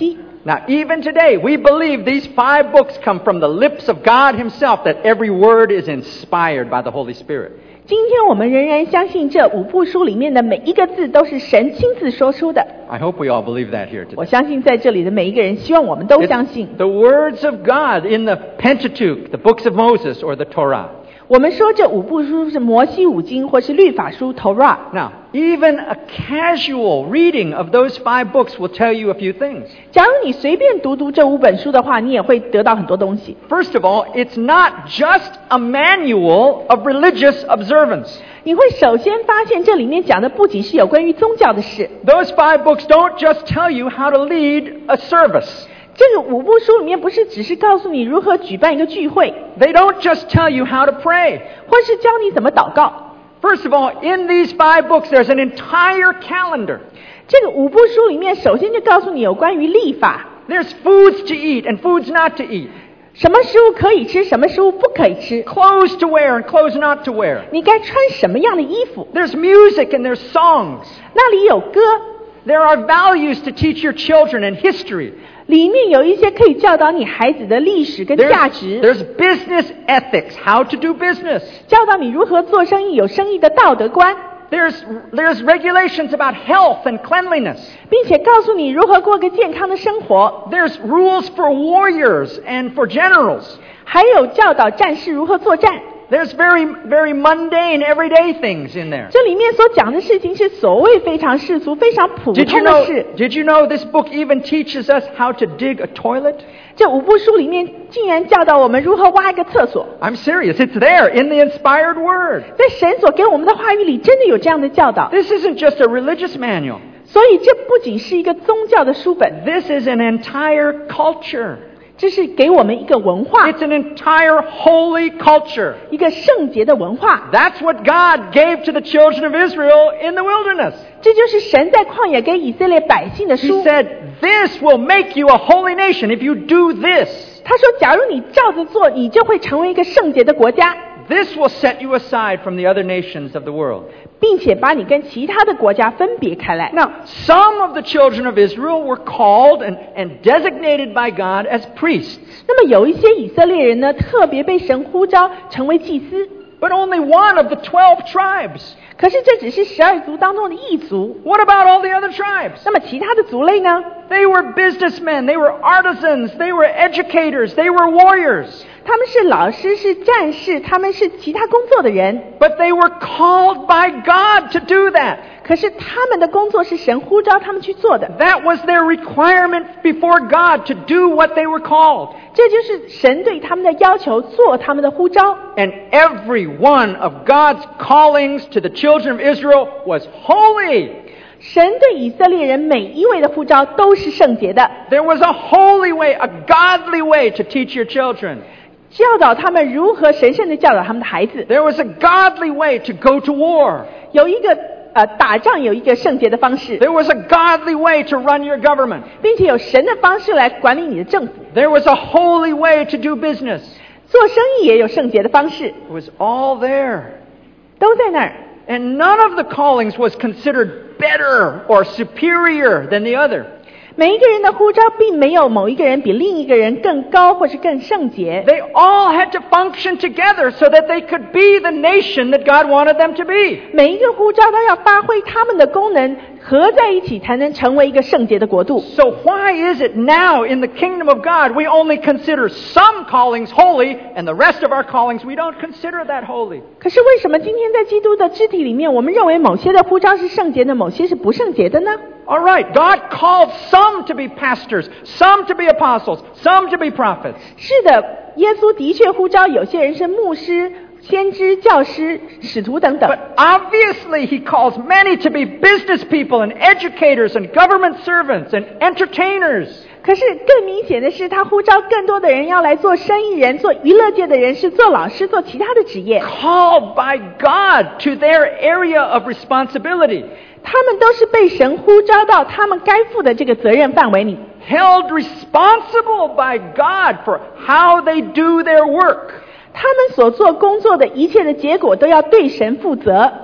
A: Now, even today, we believe these five books come from the lips of God Himself, that every word is inspired by the Holy Spirit.
B: 今天我们仍然相信这五部书里面的每一个字都是神亲自说出的。
A: I hope we all believe that here
B: 我
A: today.
B: 相信在这里的每一个人，希望我们都相信。
A: It's the words of God in the Pentateuch, the books of Moses, or the Torah.
B: 我们说这五部书是摩西五经或是律法书 Torah。
A: Now, even a casual reading of those five books will tell you a few things.
B: 假如你随便读读这五本书的话，你也会得到很多东西。
A: First of all, it's not just a manual of religious observance.
B: 你会首先发现这里面讲的不仅是有关于宗教的事，
A: Those five books don't just tell you how to lead a service.
B: 这个五部书里面不是只是告诉你如何举办一个聚会，
A: They don't just tell you how to pray.
B: 或是教你怎么祷告。
A: First of all, in these five books, there's an entire calendar.
B: 这个五部书里面首先就告诉你有关于律法，
A: There's foods to eat and foods not to eat.
B: 什么食物可以吃，什么食物不可以吃，
A: Clothes to wear and clothes not to wear.
B: 你该穿什么样的衣服。
A: There's music and there's songs.
B: 那里有歌，
A: There are values to teach your children and history.
B: 里面有一些可以教导你孩子的历史跟价
A: There's,
B: 值，
A: there's business ethics, how to do business.
B: 教导你如何做生意，有生意的道德观，
A: There's, there's regulations about health and cleanliness.
B: 并且告诉你如何过个健康的生活，
A: There's rules for warriors and for generals.
B: 还有教导战士如何作战。
A: There's very, very mundane, everyday things in there.
B: 这里面所讲的事情是所谓非常世俗、非常普
A: Did you
B: 通的
A: know,
B: 事。
A: did you know this book even teaches us how to dig a toilet?
B: 这五部书里面竟然教导我们如何挖一个厕所，
A: I'm serious. It's there in the inspired word.
B: 在神所给我们的话语里真的有这样的教导。
A: This isn't just a religious manual.
B: 所以这不仅是一个宗教的书本，
A: This is an entire culture.
B: 这是给我们一个文化，
A: It's an entire holy culture.
B: 一个圣洁的文化。
A: That's what God gave to the children of Israel in the wilderness.
B: 这就是神在旷野给以色列百姓的
A: He
B: 书。
A: said, this will make you a holy nation if you do this.
B: 他说，假如你照着做，你就会成为一个圣洁的国家，
A: This will set you aside from the other nations of the world.
B: 并且把你跟其他的国家分别开来。
A: Now, some of the children of Israel were called and, and designated by God as priests.
B: 那么有一些以色列人呢，特别被神呼召成为祭司，
A: But only one of the twelve tribes.
B: 可是这只是十二族当中的一族。
A: What about all the other tribes?
B: 那么其他的族类呢？
A: They were businessmen, they were artisans, they were educators, they were warriors.
B: 他们是老师，是战士，他们是其他工作的人。
A: But they were called by God to do that.
B: 可是他们的工作是神呼召他们去做的，
A: That was their requirement before God to do what they were called.
B: 这就是神对他们的要求，做他们的呼召。
A: And every one of God's callings to the children of Israel was holy.
B: 神对以色列人每一位的呼召都是圣洁的，
A: There was a holy way, a godly way to teach your children.
B: 教导他们如何神圣的教导他们的孩子。
A: There was a godly way to go to war.
B: 有一个呃打仗有一个圣洁的方式，
A: There was a godly way to run your government.
B: 并且有神的方式来管理你的政府。
A: There was a holy way to do business.
B: 做生意也有圣洁的方式，
A: It was all there.
B: 都在那儿。
A: And none of the callings was considered better or superior than the other.
B: 每一个人的呼召并没有某一个人比另一个人更高或是更圣洁，
A: They all had to function together so that they could be the nation that God wanted them to be.
B: 每一个呼召都要发挥他们的功能，合在一起才能成为一个圣洁的国度。
A: So why is it now in the kingdom of God we only consider some callings holy and the rest of our callings we don't consider that holy?
B: 可是为什么今天在基督的肢体里面，我们认为某些的呼召是圣洁的，某些是不圣洁的呢？
A: All right, God called some to be pastors, some to be apostles, some to be prophets.
B: 是的，耶稣的确呼召有些人是牧师、先知、教师、使徒等等。
A: But obviously he calls many to be business people and educators and government servants and entertainers.
B: 可是更明显的是，他呼召更多的人要来做生意人、做娱乐界的人士、做老师、做其他的职业。
A: Called by God to their area of responsibility.
B: 他们都是被神呼召到他们该负的这个责任范围里，
A: Held responsible by God for how they do their work.
B: 他们所做工作的一切的结果都要对神负责。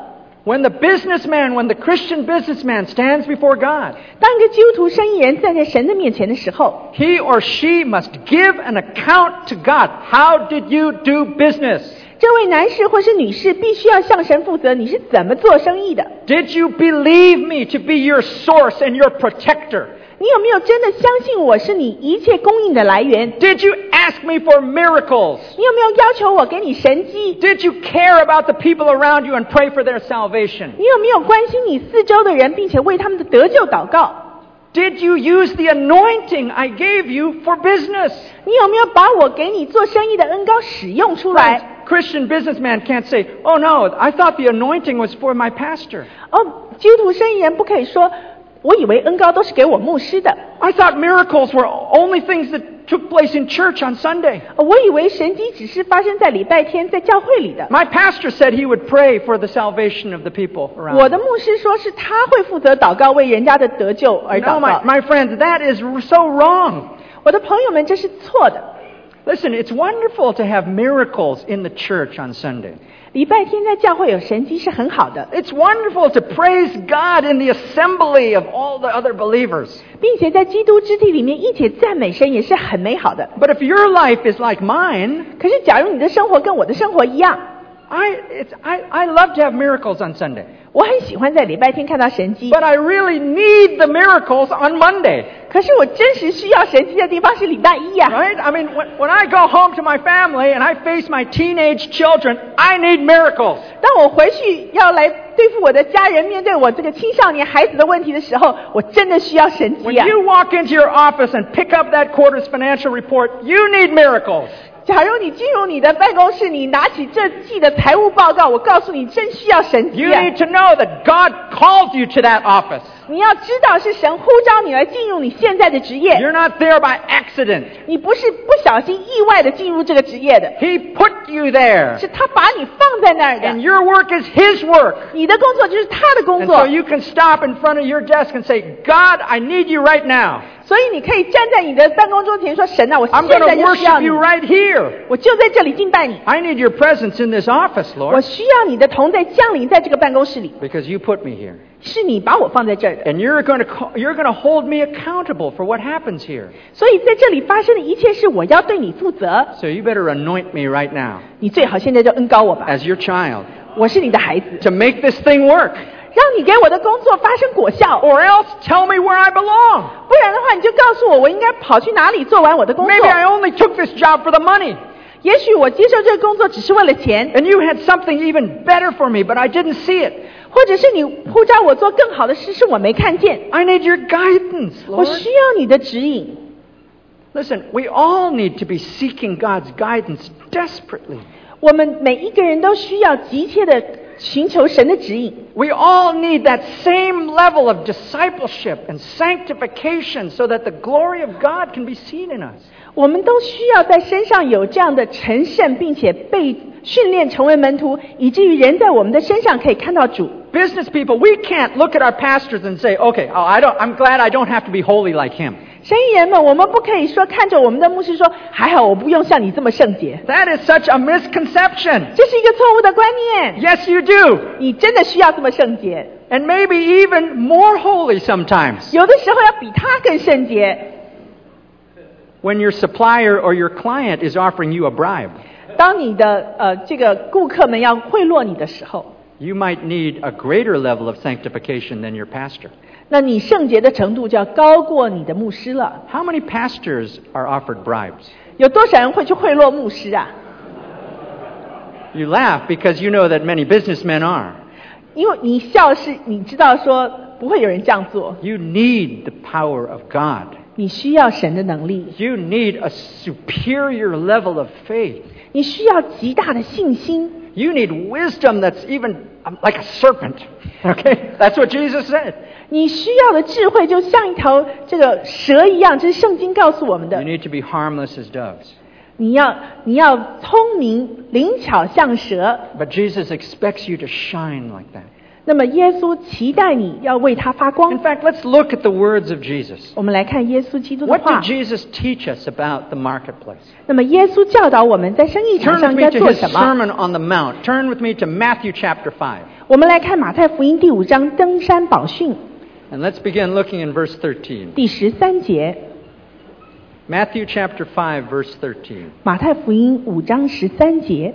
A: When the businessman, when the Christian businessman stands before God,
B: 当一个基督徒生意人站在神的面前的时候，
A: he or she must give an account to God. How did you do business?
B: 这位男士或是女士必须要向神负责，你是怎么做生意的？
A: Did you believe me to be your source and your protector?
B: 你有没有真的相信我是你一切供应的来源？
A: Did you ask me for miracles?
B: 你有没有要求我给你神迹？
A: Did you care about the people around you and pray for their salvation?
B: 你有没有关心你四周的人，并且为他们的得救祷告？
A: Did you use the anointing I gave you for business?
B: 你有没有把我给你做生意的恩膏使用出来？
A: Christian businessman can't say, "Oh no, I thought the anointing was for my pastor."
B: 哦，基督徒生意人不可以说，我以为恩膏都是给我牧师的。
A: I thought miracles were only things that took place in church on Sunday.
B: 我以为神迹只是发生在礼拜天在教会里的。
A: My pastor said he would pray for the salvation of the people around.
B: 我的牧师说是他会负责祷告，为人家的得救而
A: No,
B: 祷
A: my,
B: 告。
A: my friends, that is so wrong.
B: 我的朋友们，这是错的。
A: Listen, it's wonderful to have miracles in the church on Sunday.
B: 礼拜天在教会有神迹是很好的，
A: It's wonderful to praise God in the assembly of all the other believers.
B: 并且在基督肢体里面一起赞美神也是很美好的。
A: But if your life is like mine,
B: 可是，假如你的生活跟我的生活一样，
A: I, it's, I, I love to have miracles on Sunday.
B: 我很喜欢在礼拜天看到神迹，
A: But I really need the miracles on Monday.
B: 可是我真实需要神迹的地方是礼拜一呀、啊。
A: Right? I mean, when, when I go home to my family and I face my teenage children, I need miracles.
B: 当我回去要来对付我的家人，面对我这个青少年孩子的问题的时候，我真的需要神
A: When
B: 迹啊！
A: you walk into your office and pick up that quarter's financial report, you need miracles.
B: 假如你进入你的办公室，你拿起这季的财务报告，我告诉你，真需要神迹
A: You
B: 啊！
A: need to know that God called you to that office.
B: 你要知道是神呼召你来进入你现在的职业，
A: You're not there by accident.
B: 你不是不小心意外的进入这个职业的，
A: He put you there.
B: 是他把你放在那儿
A: And
B: 的。
A: your work is His work.
B: 你的工作就是他的工
A: And
B: 作
A: so，you can stop in front of your desk and say, God, I need you right now.
B: 所以你可以站在你的办公桌前说：“神啊，我
A: I'm
B: 现
A: going
B: 在
A: to
B: 就需要
A: worship
B: 你，
A: you right here.
B: 我就在这里敬拜你。
A: I need your presence in this office,
B: 我
A: Lord,
B: 需要你的同在降临在这个办公室里，
A: because you put me here.
B: 是你把我放在这儿的。
A: And you're going to call, you're going to hold me accountable for what happens here.
B: 所以在这里发生的一切事，我要对你负责。
A: So you better anoint me right now
B: 你最好现在就恩膏我吧，
A: as your child
B: 我是你的孩子，
A: to make this thing work.
B: 让你给我的工作发生果效。
A: Or else tell me where I belong.
B: 不然的话，你就告诉我，我应该跑去哪里做完我的工作。
A: Maybe I only took this job for the money.
B: 也许我接受这个工作只是为了钱，
A: And you had something even better for me, but I didn't see it.
B: 或者是你呼召我做更好的事，是我没看见。
A: I need your guidance,
B: 我
A: Lord.
B: 需要你的指引。
A: Listen, we all need to be seeking God's guidance desperately.
B: 我们每一个人都需要急切的寻求神的指引。
A: We all need that same level of discipleship and sanctification so that the glory of God can be seen in us.
B: 我们都需要在身上有这样的成圣，并且被训练成为门徒，以至于人在我们的身上可以看到主。
A: Business people, we can't look at our pastors and say, okay, oh, I don't, I'm glad I don't have to be holy like him.
B: 生意人们，我们不可以说看着我们的牧师说，还好我不用像你这么圣洁。
A: That is such a misconception.
B: 这是一个错误的观念。
A: Yes, you do.
B: 你真的需要这么圣洁，
A: And maybe even more holy sometimes.
B: 有的时候要比他更圣洁。
A: When your supplier or your client is offering you a bribe,
B: 当你的呃这个顾客们要贿赂你的时候，
A: you might need a greater level of sanctification than your pastor.
B: 那你圣洁的程度就要高过你的牧师了。
A: How many pastors are offered bribes?
B: 有多少人会去贿赂牧师啊？
A: You laugh because you know that many businessmen are.
B: 因为你笑是你知道说不会有人这样做，
A: You need the power of God.
B: 你需要神的能力，
A: You need a superior level of faith.
B: 你需要极大的信心，
A: You need wisdom that's even um, like a serpent. Okay? That's what Jesus said.
B: 你需要的智慧就像一条这个蛇一样，这是圣经告诉我们
A: You
B: 的。
A: need to be harmless as doves.
B: 你要你要聪明灵巧像蛇，
A: But Jesus expects you to shine like that.
B: 那么耶稣期待你要为他发光。
A: In fact, let's look at the words of Jesus.
B: 我们来看耶稣基督的
A: What
B: 话
A: did。Jesus teach us about the marketplace?
B: 那么耶稣教导我们在生意场
A: Turn
B: 上
A: with
B: 应
A: me
B: 该
A: to
B: 做
A: his
B: 什么。
A: Sermon on the Mount. Turn with me to Matthew chapter five.
B: 我们来看马太福音第五章登山宝训
A: And let's begin looking in verse thirteen.
B: 第十三节。
A: Matthew chapter five, verse thirteen.
B: 马太福音五章十三节。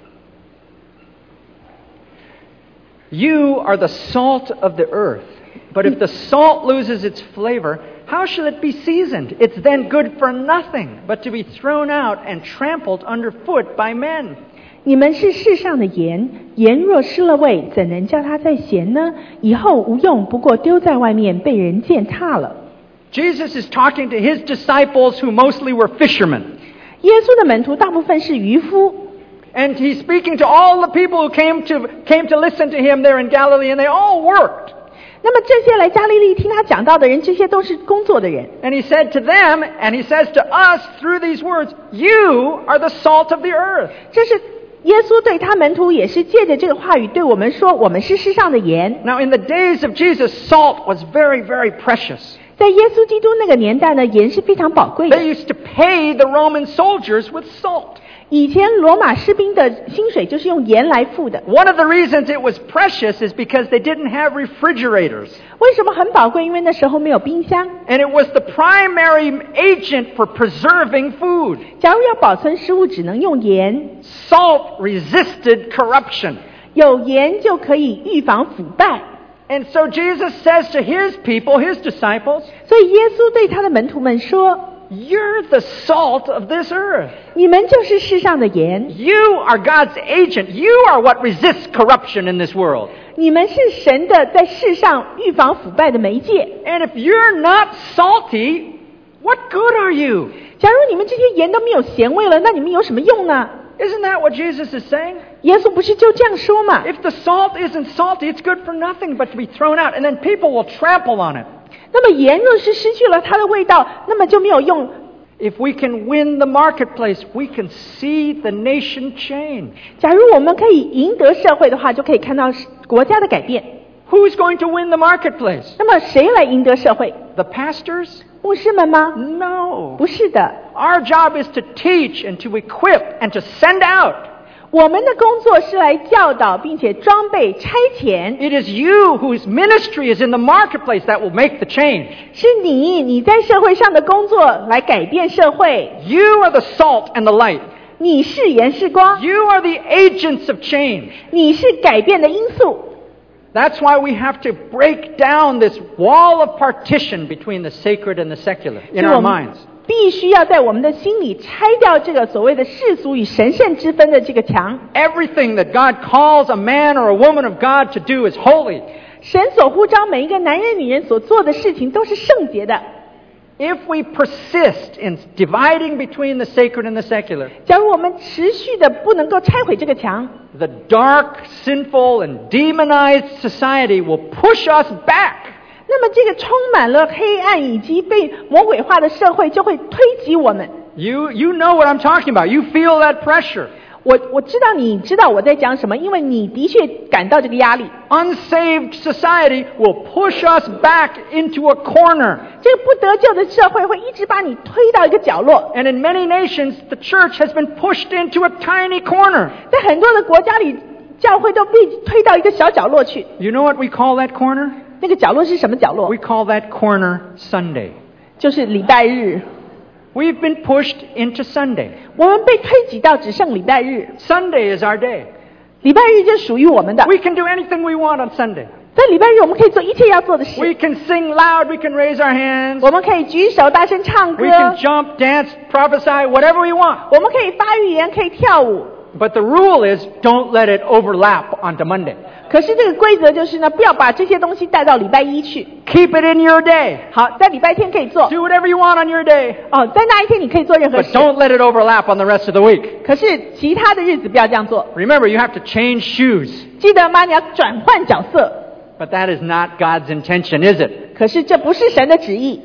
A: You are the salt of the earth. But if the salt loses its flavor, how shall it be seasoned? It's then good for nothing, but to be thrown out and trampled underfoot by men.
B: 你们是世上的盐，盐若失了味，怎能叫它再咸呢？以后无用，不过丢在外面，被人践踏了。
A: Jesus is talking to his disciples who mostly were fishermen.
B: 耶稣的门徒大部分是渔夫。
A: And he's speaking to all the people who came to, came to listen to him there in Galilee, and they all worked.
B: 那么这些来加利利听他讲道的人，这些都是工作的人。
A: And he said to them, and he says to us through these words, you are the salt of the earth.
B: 这是耶稣对他门徒也是借着这个话语对我们说，我们是世上的盐。
A: Now in the days of Jesus, salt was very, very precious.
B: 在耶稣基督那个年代呢，盐是非常宝贵的。
A: They used to pay the Roman soldiers with salt.
B: 以前罗马士兵的薪水就是用盐来付的。
A: One of the reasons it was precious is because they didn't have refrigerators.
B: 为什么很宝贵？因为那时候没有冰箱。
A: And it was the primary agent for preserving food.
B: 假如要保存食物，只能用盐。
A: Salt resisted corruption.
B: 有盐就可以预防腐败。
A: And so Jesus says to his people, his disciples,
B: 所以耶稣对他的门徒们说
A: you're the salt of this earth.
B: 你们就是世上的盐，
A: You are God's agent. You are what resists corruption in this world.
B: 你们是神的在世上预防腐败的媒介。
A: And if you're not salty, what good are you?
B: 假如你们这些盐都没有咸味了，那你们有什么用呢？
A: Isn't that what Jesus is saying?
B: 耶稣不是就这样说吗？
A: If the salt isn't salty, it's good for nothing but to be thrown out, and then people will trample on it.
B: 那么盐若是失去了它的味道，那么就没有用。
A: If we can win the marketplace, we can see the nation change.
B: 假如我们可以赢得社会的话，就可以看到国家的改变。
A: Who's going to win the marketplace?
B: 那么谁来赢得社会？
A: The pastors?
B: 牧师们吗？
A: No.
B: 不是的，
A: Our job is to teach and to equip and to send out.
B: 我们的工作是来教导，并且装备、差遣。
A: It is you whose ministry is in the marketplace that will make the change.
B: 是你，你在社会上的工作来改变社会。
A: You are the salt and the light.
B: 你是盐是光，
A: You are the agents of change.
B: 你是改变的因素。
A: That's why we have to break down this wall of partition between the sacred and the secular in
B: 所以
A: our
B: 我们
A: minds.
B: 必须要在我们的心里拆掉这个所谓的世俗与神圣之分的这个墙。
A: Everything that God calls a man or a woman of God to do is holy.
B: 神所呼召每一个男人、女人所做的事情都是圣洁的。
A: If we persist in dividing between the sacred and the secular,
B: 假如我们持续的不能够拆毁这个墙，
A: the dark, sinful, and demonized society will push us back.
B: 那么这个充满了黑暗以及被魔鬼化的社会就会推挤我们。
A: You, you know what I'm talking about. You feel that pressure.
B: 我我知道你知道我在讲什么，因为你的确感到这个压力。
A: Unsaved society will push us back into a corner.
B: 这个不得救的社会会一直把你推到一个角落。
A: And in many nations, the church has been pushed into a tiny corner.
B: 在很多的国家里，教会都被推到一个小角落去。
A: You know what we call that corner?
B: 那个角落是什么角落？
A: We call that corner Sunday.
B: 就是礼拜日。
A: We've been pushed into Sunday.
B: 我们被推挤到只剩礼拜日。
A: Sunday is our day.
B: 礼拜日就属于我们的。
A: We can do anything we want on Sunday.
B: 在礼拜日，我们可以做一切要做的事。
A: We can sing loud, we can raise our hands,
B: 我们可以举手大声唱歌。
A: we can jump, dance, prophesy, whatever we want.
B: 我们可以发预言，可以跳舞。
A: But the rule is don't let it overlap onto Monday.
B: 可是这个规则就是呢，不要把这些东西带到礼拜一去。
A: Keep it in your day.
B: 好，在礼拜天可以做。
A: Do whatever you want on your day.
B: 哦，在那一天你可以做任何
A: But
B: 事。
A: don't let it overlap on the rest of the week.
B: 可是其他的日子不要这样做。
A: Remember, you have to change shoes.
B: 记得吗？你要转换角色。
A: But that is not God's intention, is it?
B: 可是这不是神的旨意。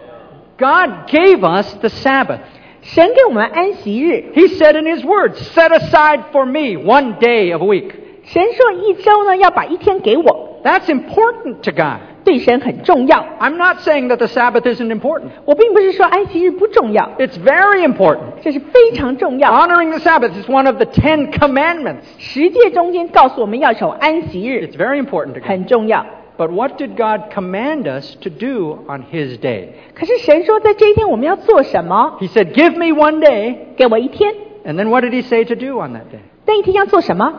A: God gave us the Sabbath.
B: 神给我们安息日。
A: He said in His Word, set aside for me one day of a week.
B: 神说一周呢要把一天给我。
A: That's important to God.
B: 对神很重要。
A: I'm not saying that the Sabbath isn't important.
B: 我并不是说安息日不重要，
A: It's very important.
B: 这是非常重要。
A: Honoring the Sabbath is one of the Ten Commandments.
B: 十诫中间告诉我们要守安息日，
A: It's very important to God.
B: 很重要。
A: But what did God command us to do on His day?
B: 可是神说，在这一天我们要做什么？
A: He said, give me one day.
B: 给我一天，
A: And then what did He say to do on that day?
B: 那一天要做什么？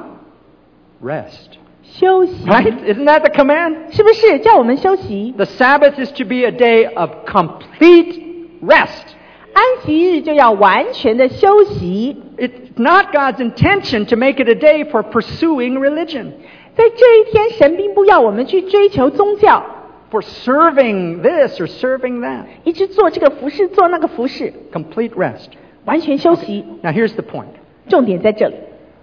A: Rest.
B: 休息，
A: Right? Isn't that the command?
B: 是不是叫我们休息？
A: The Sabbath is to be a day of complete rest.
B: 安息日就要完全的休息。
A: It's not God's intention to make it a day for pursuing religion,
B: 在这一天，神并不要我们去追求宗教，
A: for serving this or serving that.
B: 一直做这个服饰，做那个服饰，
A: Complete rest.
B: 完全休息。
A: Now here's the point.
B: 重点在这里。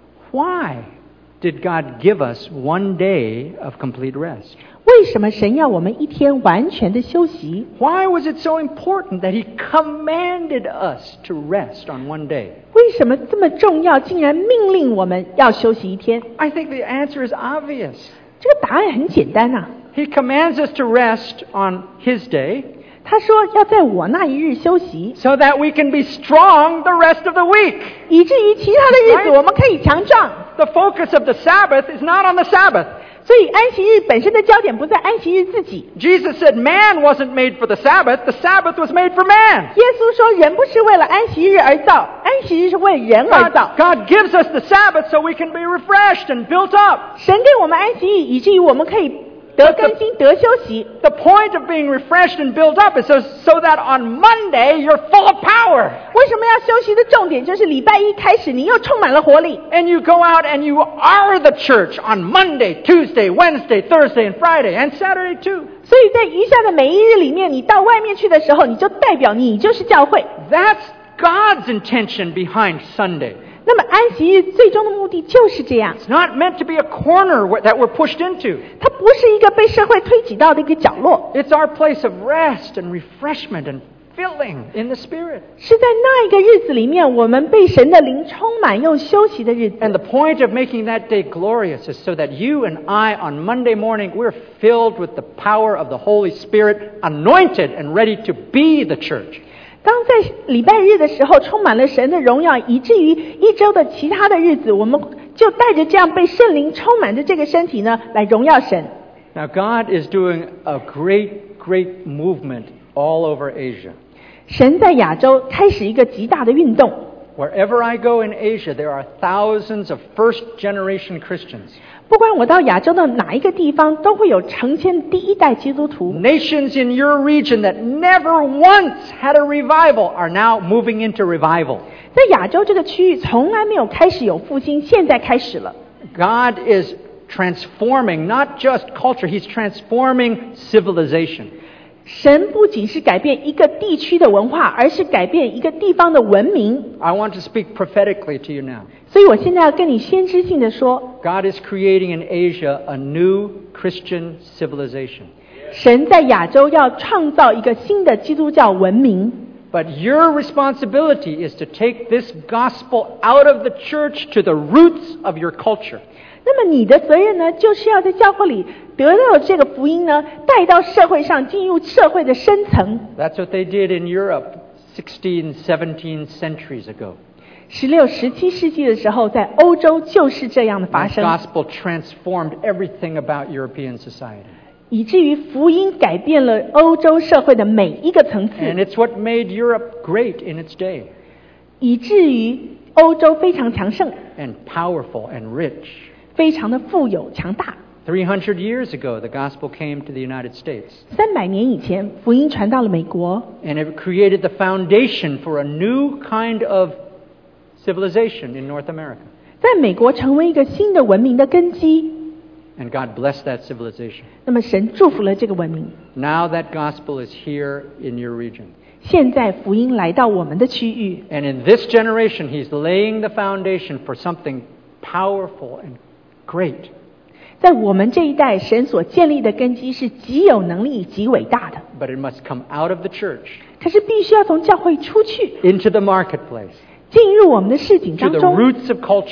A: Why did God give us one day of complete rest?
B: 为什么神要我们一天完全的休息？
A: Why was it so important that He commanded us to rest on one day?
B: 为什么这么重要，竟然命令我们要休息一天？
A: I think the answer is obvious.
B: 这个答案很简单啊，
A: He commands us to rest on His day
B: 他说要在我那一日休息，
A: so that we can be strong the rest of the week.
B: 以至于其他的日子
A: Right.
B: 我们可以强壮。
A: The focus of the Sabbath is not on the Sabbath.
B: 所以安息日本身的焦点不在安息日自己。
A: Jesus said man wasn't made for the Sabbath, the Sabbath was made for man.
B: 耶稣说，人不是为了安息日而造，安息日是为人而
A: God,
B: 造。
A: God gives us the Sabbath so we can be refreshed and built up.
B: 神给我们安息日，以至于我们可以得更新、得休息。
A: The point of being refreshed and built up is so, so that on Monday you're full of power.
B: 为什么要休息的重点就是礼拜一开始，你又充满了活力，
A: And you go out and you are the church on Monday, Tuesday, Wednesday, Thursday, and Friday, and Saturday too.
B: 所以在余下的每一日里面，你到外面去的时候，你就代表你就是教会。
A: That's God's intention behind Sunday.
B: 那么安息日最终的目的就是这样，
A: It's not meant to be a corner where- that we're pushed into.
B: 它不是一个被社会推挤到的一个角落，
A: It's our place of rest and refreshment and filling in the Spirit.
B: 是在那一个日子里面，我们被神的灵充满又休息的日子。
A: And the point of making that day glorious is so that you and I on Monday morning, we're filled with the power of the Holy Spirit, anointed and ready to be the church.
B: 当在礼拜日的时候，充满了神的荣耀，以至于一周的其他的日子，我们就带着这样被圣灵充满的这个身体呢，来荣耀神。
A: Now God is doing a great, great movement all over Asia.
B: 神在亚洲开始一个极大的运动。
A: Wherever I go in Asia, there are thousands of first-generation Christians.
B: 不管我到亚洲的哪一个地方，都会有成千第一代基督徒。
A: Nations in your region that never once had a revival are now moving into revival.
B: 在亚洲这个区域，从来没有开始有复兴，现在开始了。
A: God is transforming not just culture, He's transforming civilization.
B: 神不仅是改变一个地区的文化，而是改变一个地方的文明。
A: I want to speak prophetically to you now.
B: 所以我现在要跟你先知性的说，
A: God is creating in Asia a new Christian civilization.
B: 神在亚洲要创造一个新的基督教文明。
A: But your responsibility is to take this gospel out of the church to the roots of your culture.
B: 那么你的责任呢，就是要在教会里得到这个福音呢，带到社会上，进入社会的深层。
A: That's what they did in Europe sixteen, seventeen centuries ago.
B: 十六、十七世纪的时候，在欧洲就是这样的发
A: That
B: 生，
A: gospel transformed everything about European society.
B: 以至于福音改变了欧洲社会的每一个层次，
A: And it's what made Europe great in its day,
B: 以至于欧洲非常强盛，
A: and powerful and rich.
B: 非常的富有强大。
A: three hundred years ago, the gospel came to the United States.
B: 三百年以前，福音传到了美国，
A: And it created the foundation for a new kind of civilization in North America.
B: 在美国成为一个新的文明的根基。
A: And God blessed that civilization.
B: 那么神祝福了这个文明。
A: Now that gospel is here in your region.
B: 现在福音来到我们的区域，
A: And in this generation, He's laying the foundation for something powerful and great.
B: 在我们这一代，神所建立的根基是极有能力、极伟大的。
A: But it must come out of the church,
B: 可是必须要从教会出去，
A: into the marketplace,
B: 进入我们的市井
A: to
B: 当
A: the
B: 中，
A: roots of culture,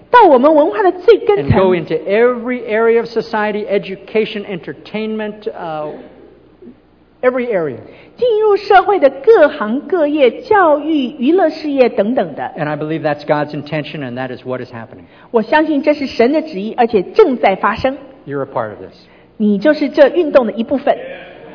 B: 到我们文化的最根
A: and go
B: 层，
A: into every area of society, education, entertainment, uh, every area.
B: 进入社会的各行各业、教育、娱乐事业等等的。
A: And I believe that's God's intention, and that is what is happening.
B: 我相信这是神的旨意，而且正在发生。
A: You're a part of this.
B: 你就是这运动的一部分。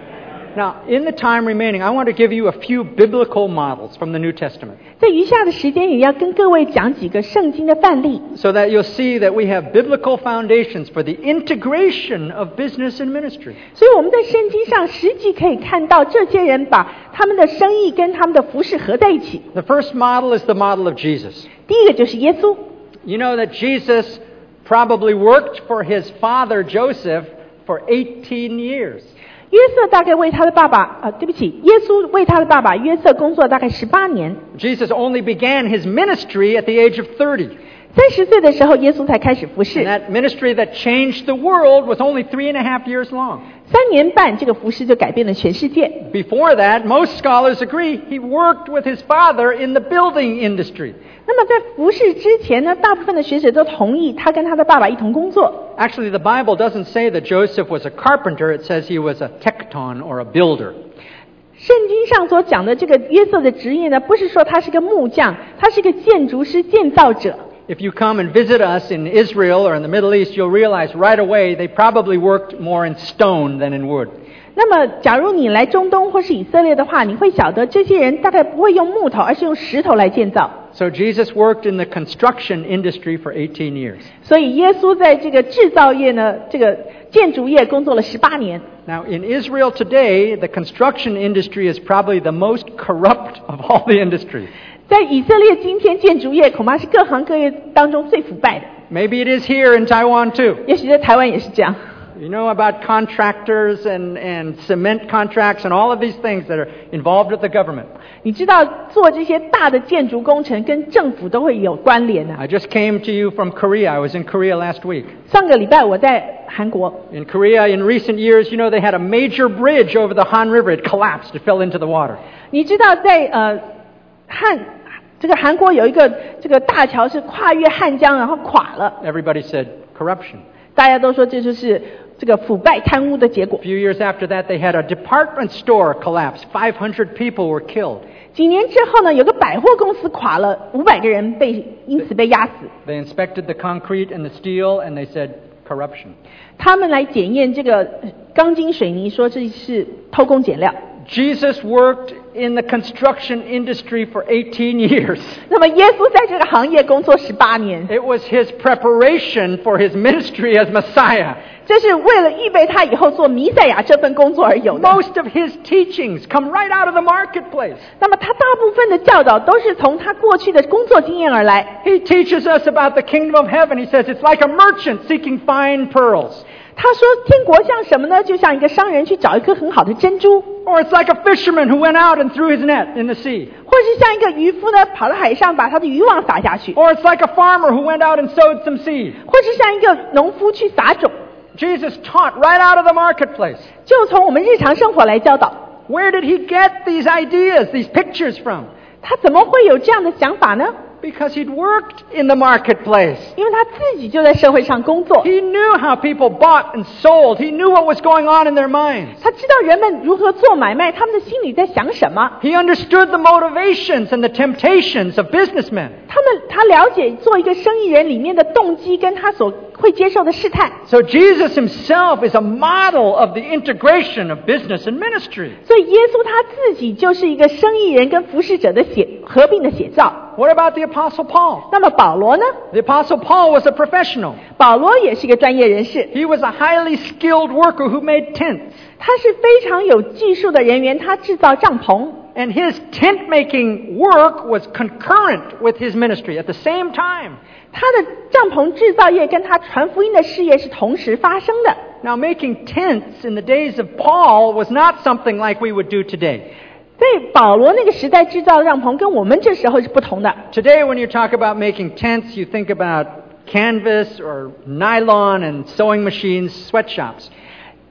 A: Now, in the time remaining, I want to give you a few biblical models from the New Testament,
B: 在余下的时间，也要跟各位讲几个圣经的范例，
A: so that you'll see that we have biblical foundations for the integration of business and ministry.
B: 所以我们在圣经上实际可以看到，这些人把他们的生意跟他们的服饰合在一起。
A: The first model is the model of Jesus.
B: 第一个就是耶稣，
A: You know that Jesus probably worked for his father Joseph for eighteen years.
B: 约瑟大概为他的爸爸啊、呃，对不起，耶稣为他的爸爸约瑟工作大概十八年。
A: Jesus only began his ministry at the age of thirty.
B: 三十岁的时候，耶稣才开始服
A: And
B: 侍。
A: that ministry that changed the world was only three and a half years long.
B: 三年半，这个服侍就改变了全世界。
A: Before that, most scholars agree he worked with his father in the building industry.
B: 那么在服侍之前呢，大部分的学者都同意他跟他的爸爸一同工作。
A: Actually, the Bible doesn't say that Joseph was a carpenter. It says he was a tekton or a builder.
B: 圣经上所讲的这个约瑟的职业呢，不是说他是个木匠，他是个建筑师、建造者。
A: If you come and visit us in Israel or in the Middle East, you'll realize right away they probably worked more in stone than in wood.
B: 那么，假如你来中东或是以色列的话，你会晓得这些人大概不会用木头，而是用石头来建造。
A: So Jesus worked in the construction industry for eighteen years.
B: 所以耶稣在这个制造业呢，这个建筑业工作了十八年。
A: Now, in Israel today, the construction industry is probably the most corrupt of all the industries.
B: 在以色列今天，建筑业恐怕是各行各业当中最腐败的。
A: Maybe it is here in Taiwan too.
B: 也许在台湾也是这样。
A: You know about contractors and, and cement contracts and all of these things that are involved with the government.
B: 你知道做这些大的建筑工程跟政府都会有关联的、啊。
A: I just came to you from Korea. I was in Korea last week.
B: 上个礼拜我在韩国。
A: In Korea, in recent years, you know, they had a major bridge over the Han River. It collapsed. It fell into the water.
B: 你知道在呃汉这个韩国有一个这个大桥是跨越汉江，然后垮了。
A: Everybody said corruption.
B: 大家都说这就是这个腐败贪污的结果。
A: A few years after that, they had a department store collapse. five hundred people were killed.
B: 几年之后呢，有个百货公司垮了，五百个人被因此被压死。
A: They inspected the concrete and the steel, and they said corruption.
B: 他们来检验这个钢筋水泥，说这是偷工减料。
A: Jesus worked in the construction industry for eighteen years.
B: 那么耶稣在这个行业工作十八年，
A: It was his preparation for his ministry as Messiah.
B: 这是为了预备他以后做弥赛亚这份工作而有的。
A: Most of his teachings come right out of the marketplace.
B: 那么他大部分的教导都是从他过去的工作经验而来。
A: He teaches us about the kingdom of heaven. He says it's like a merchant seeking fine pearls.
B: 他说天国像什么呢？就像一个商人去找一颗很好的珍珠，
A: Or it's like a fisherman who went out and threw his net in the sea.
B: 或是像一个渔夫呢跑到海上把他的渔网撒下去，
A: Or it's like a farmer who went out and sowed some seed.
B: 或是像一个农夫去撒种。
A: Jesus taught right out of the marketplace.
B: 就从我们日常生活来教导。
A: Where did he get these ideas, these pictures from?
B: 他怎么会有这样的想法呢？
A: Because he'd worked in the marketplace.
B: 因为他自己就在社会上工作，
A: He knew how people bought and sold. He knew what was going on in their minds.
B: 他知道人们如何做买卖，他们的心里在想什么。
A: He understood the motivations and the temptations of businessmen.
B: 他们他了解做一个生意人里面的动机，跟他所会接受的试探。
A: So Jesus himself is a model of the integration of business and ministry.
B: 所以耶稣他自己就是一个生意人跟服侍者的写合并的写照。
A: What about the Apostle Paul?
B: 那么保罗呢？
A: The Apostle Paul was a professional.
B: 保罗也是一个专业人士，
A: He was a highly skilled worker who made tents.
B: 他是非常有技术的人员，他制造帐篷。
A: And his tent-making work was concurrent with his ministry at the same time.
B: 他的帐篷制造业跟他传福音的事业是同时发生的。
A: Now, making tents in the days of Paul was not something like we would do today.
B: 在保罗那个时代制造的帐篷跟我们这时候是不同的。
A: Today, when you talk about making tents, you think about canvas or nylon and sewing machines, sweatshops.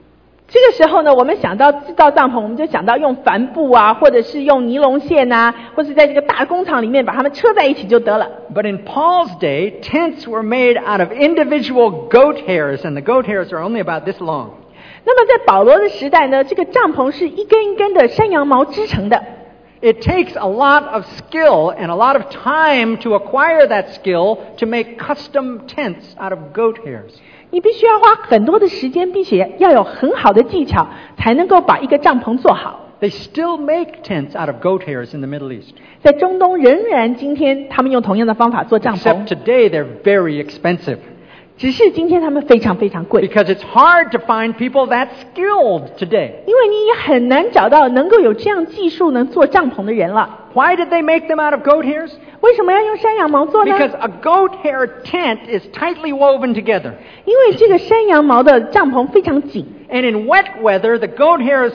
B: 这个时候呢，我们想到制造帐篷，我们就想到用帆布啊，或者是用尼龙线啊，或是在这个大工厂里面把它们车在一起就得了。
A: But in Paul's day, tents were made out of individual goat hairs, and the goat hairs are only about this long.
B: 那么在保罗的时代呢，这个帐篷是一根一根的山羊毛织成的。
A: It takes a lot of skill and a lot of time to acquire that skill to make custom tents out of goat hairs.
B: 你必须要花很多的时间，并且要有很好的技巧，才能够把一个帐篷做好。
A: They still make tents out of goat hairs in the Middle East.
B: 在中东仍然今天他们用同样的方法做帐
A: Except
B: 篷，
A: today they're very expensive
B: 只是今天他们非常非常贵，
A: because it's hard to find people that skilled today.
B: 因为你也很难找到能够有这样技术能做帐篷的人了。
A: Why did they make them out of goat hairs?
B: 为什么要用山羊毛做呢？
A: Because a goat hair tent is tightly woven together.
B: 因为这个山羊毛的帐篷非常紧，
A: And in wet weather, the goat hairs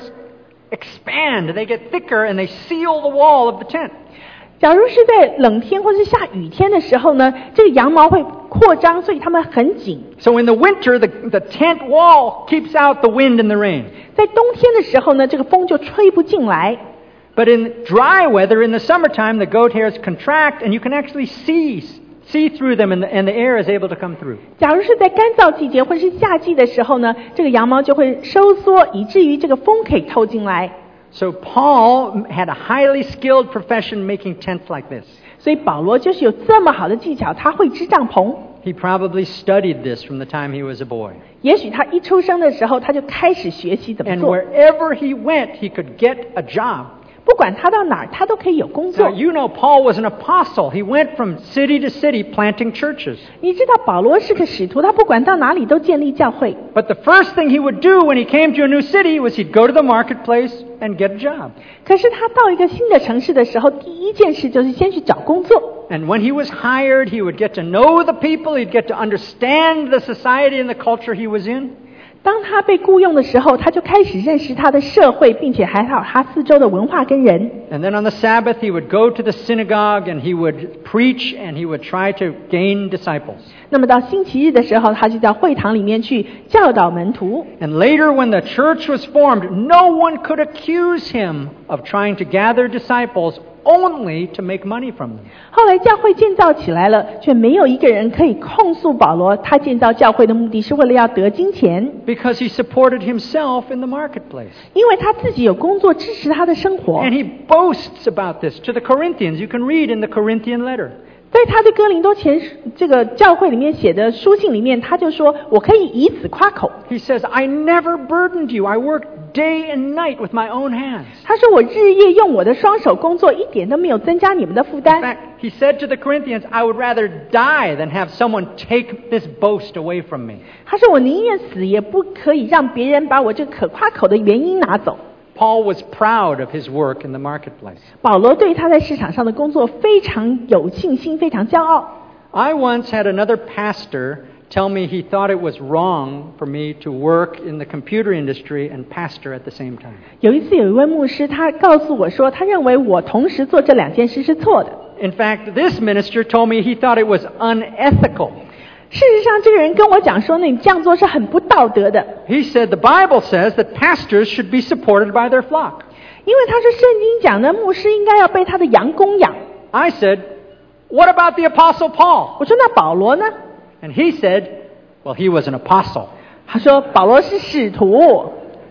A: expand. They get thicker and they seal the wall of the tent.
B: 假如是在冷天或是下雨天的时候呢，这个羊毛会扩张，所以它们很紧。
A: So in the winter, the, the tent wall keeps out the wind and the rain.
B: 在冬天的时候呢，这个风就吹不进来。
A: But in dry weather, in the summertime, the goat hairs contract and you can actually see, see through them and the, and the air is able to come through.
B: 假如是在干燥季节或是夏季的时候呢，这个羊毛就会收缩，以至于这个风可以透进来。
A: So Paul had a highly skilled profession making tents like this.
B: 所以保罗就是有这么好的技巧，他会织帐篷。
A: He probably studied this from the time he was a boy.
B: 也许他一出生的时候，他就开始学习怎么
A: And
B: 做。
A: wherever he went, he could get a job.
B: 不管他到哪儿，他都可以有工
A: Now,
B: 作。
A: you know Paul was an apostle. He went from city to city planting churches.
B: 你知道保罗是个使徒，他不管到哪里都建立教会。
A: But the first thing he would do when he came to a new city was he'd go to the marketplace and get a job.
B: 可是他到一个新的城市的时候，第一件事就是先去找工作。
A: And when he was hired, he would get to know the people. He'd get to understand the society and the culture he was in.
B: 当他被雇佣的时候，他就开始认识他的社会，并且还有他四周的文化跟人。
A: And then on the Sabbath, he would go to the synagogue and he would preach and he would try to gain disciples.
B: 那么到星期日的时候，他就到会堂里面去教导门徒。
A: And later, when the church was formed, no one could accuse him of trying to gather disciples only to make money from them.
B: 后来教会建造起来了，却没有一个人可以控诉保罗，他建造教会的目的是为了要得金钱，
A: Because he supported himself in the marketplace.
B: 因为他自己有工作支持他的生活。
A: And he boasts about this to the Corinthians. You can read in the Corinthian letter.
B: 在他对哥林多前这个教会里面写的书信里面，他就说：“我可以以此夸口。”
A: He says, I never burdened you. I worked day and night with my own hands.
B: 他说：“我日夜用我的双手工作，一点都没有增加你们的负
A: In
B: 担。”
A: fact, he said to the Corinthians, I would rather die than have someone take this boast away from me.
B: 他说：“我宁愿死，也不可以让别人把我这个可夸口的原因拿走。”
A: Paul was proud of his work in the marketplace.
B: 保罗对他在市场上的工作非常有信心，非常骄傲。
A: I once had another pastor tell me he thought it was wrong for me to work in the computer industry and pastor at the same time.
B: 有一次，有一位牧师，他告诉我说，他认为我同时做这两件事是错的。
A: In fact, this minister told me he thought it was unethical.
B: 事实上，这个人跟我讲说，那你这样做是很不道德的，
A: He said the Bible says that pastors should be supported by their flock.
B: 因为他说圣经讲呢，牧师应该要被他的羊供养。
A: I said, what about the Apostle Paul?
B: 我说那保罗呢？
A: And he said, well, he was an apostle.
B: 他说保罗是使徒。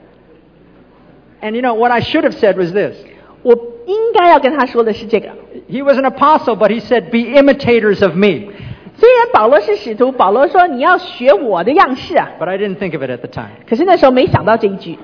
A: And you know, what I should have said was this.
B: 我应该要跟他说的是这个。
A: He was an apostle, but he said, be imitators of me.
B: 虽然保罗是使徒，保罗说你要学我的样式啊，
A: But I didn't think of it at the time.
B: 可是那时候没想到这一句。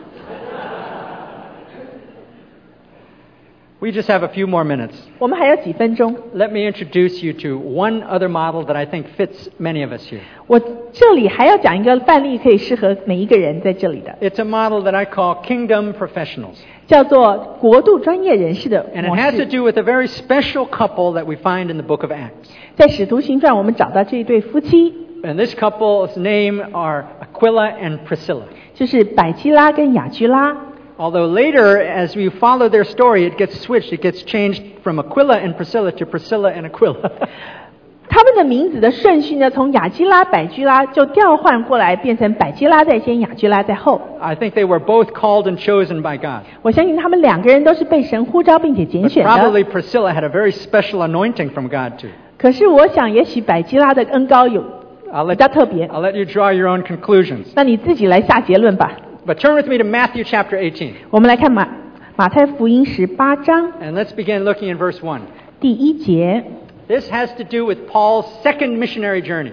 A: We just have a few more minutes.
B: 我们还有几分钟，
A: Let me introduce you to one other model that I think fits many of us here.
B: 我这里还要讲一个范例，可以适合每一个人在这里的，
A: It's a model that I call kingdom professionals.
B: 叫做国度专业人士的
A: And it
B: 模
A: has to
B: 式。
A: do with a very special couple that we find in the book of Acts.
B: 在使徒行传，我们找到这一对夫妻，
A: And this couple's name are Aquila and Priscilla.
B: 就是百基拉跟雅居拉。
A: Although later, as we follow their story, it gets switched. It gets changed from Aquila and Priscilla to Priscilla and Aquila.
B: 他们们的名字的顺序呢，从雅基拉、百基拉就调换过来，变成百基拉在先，雅基拉在后。
A: I think they were both called and chosen by God.
B: 我相信他们两个人都是被神呼召并且拣
A: But
B: 选
A: probably
B: 的。
A: Priscilla had a very special anointing from God too.
B: 可是我想，也许百基拉的恩膏有
A: I'll
B: 比
A: let,
B: 较特别。
A: I'll let you draw your own conclusions.
B: 那你自己来下结论吧。
A: But turn with me to Matthew chapter eighteen.
B: 我们来看马马太福音十八章
A: And let's begin looking in verse one.
B: 第一节。
A: This has to do with Paul's second missionary journey.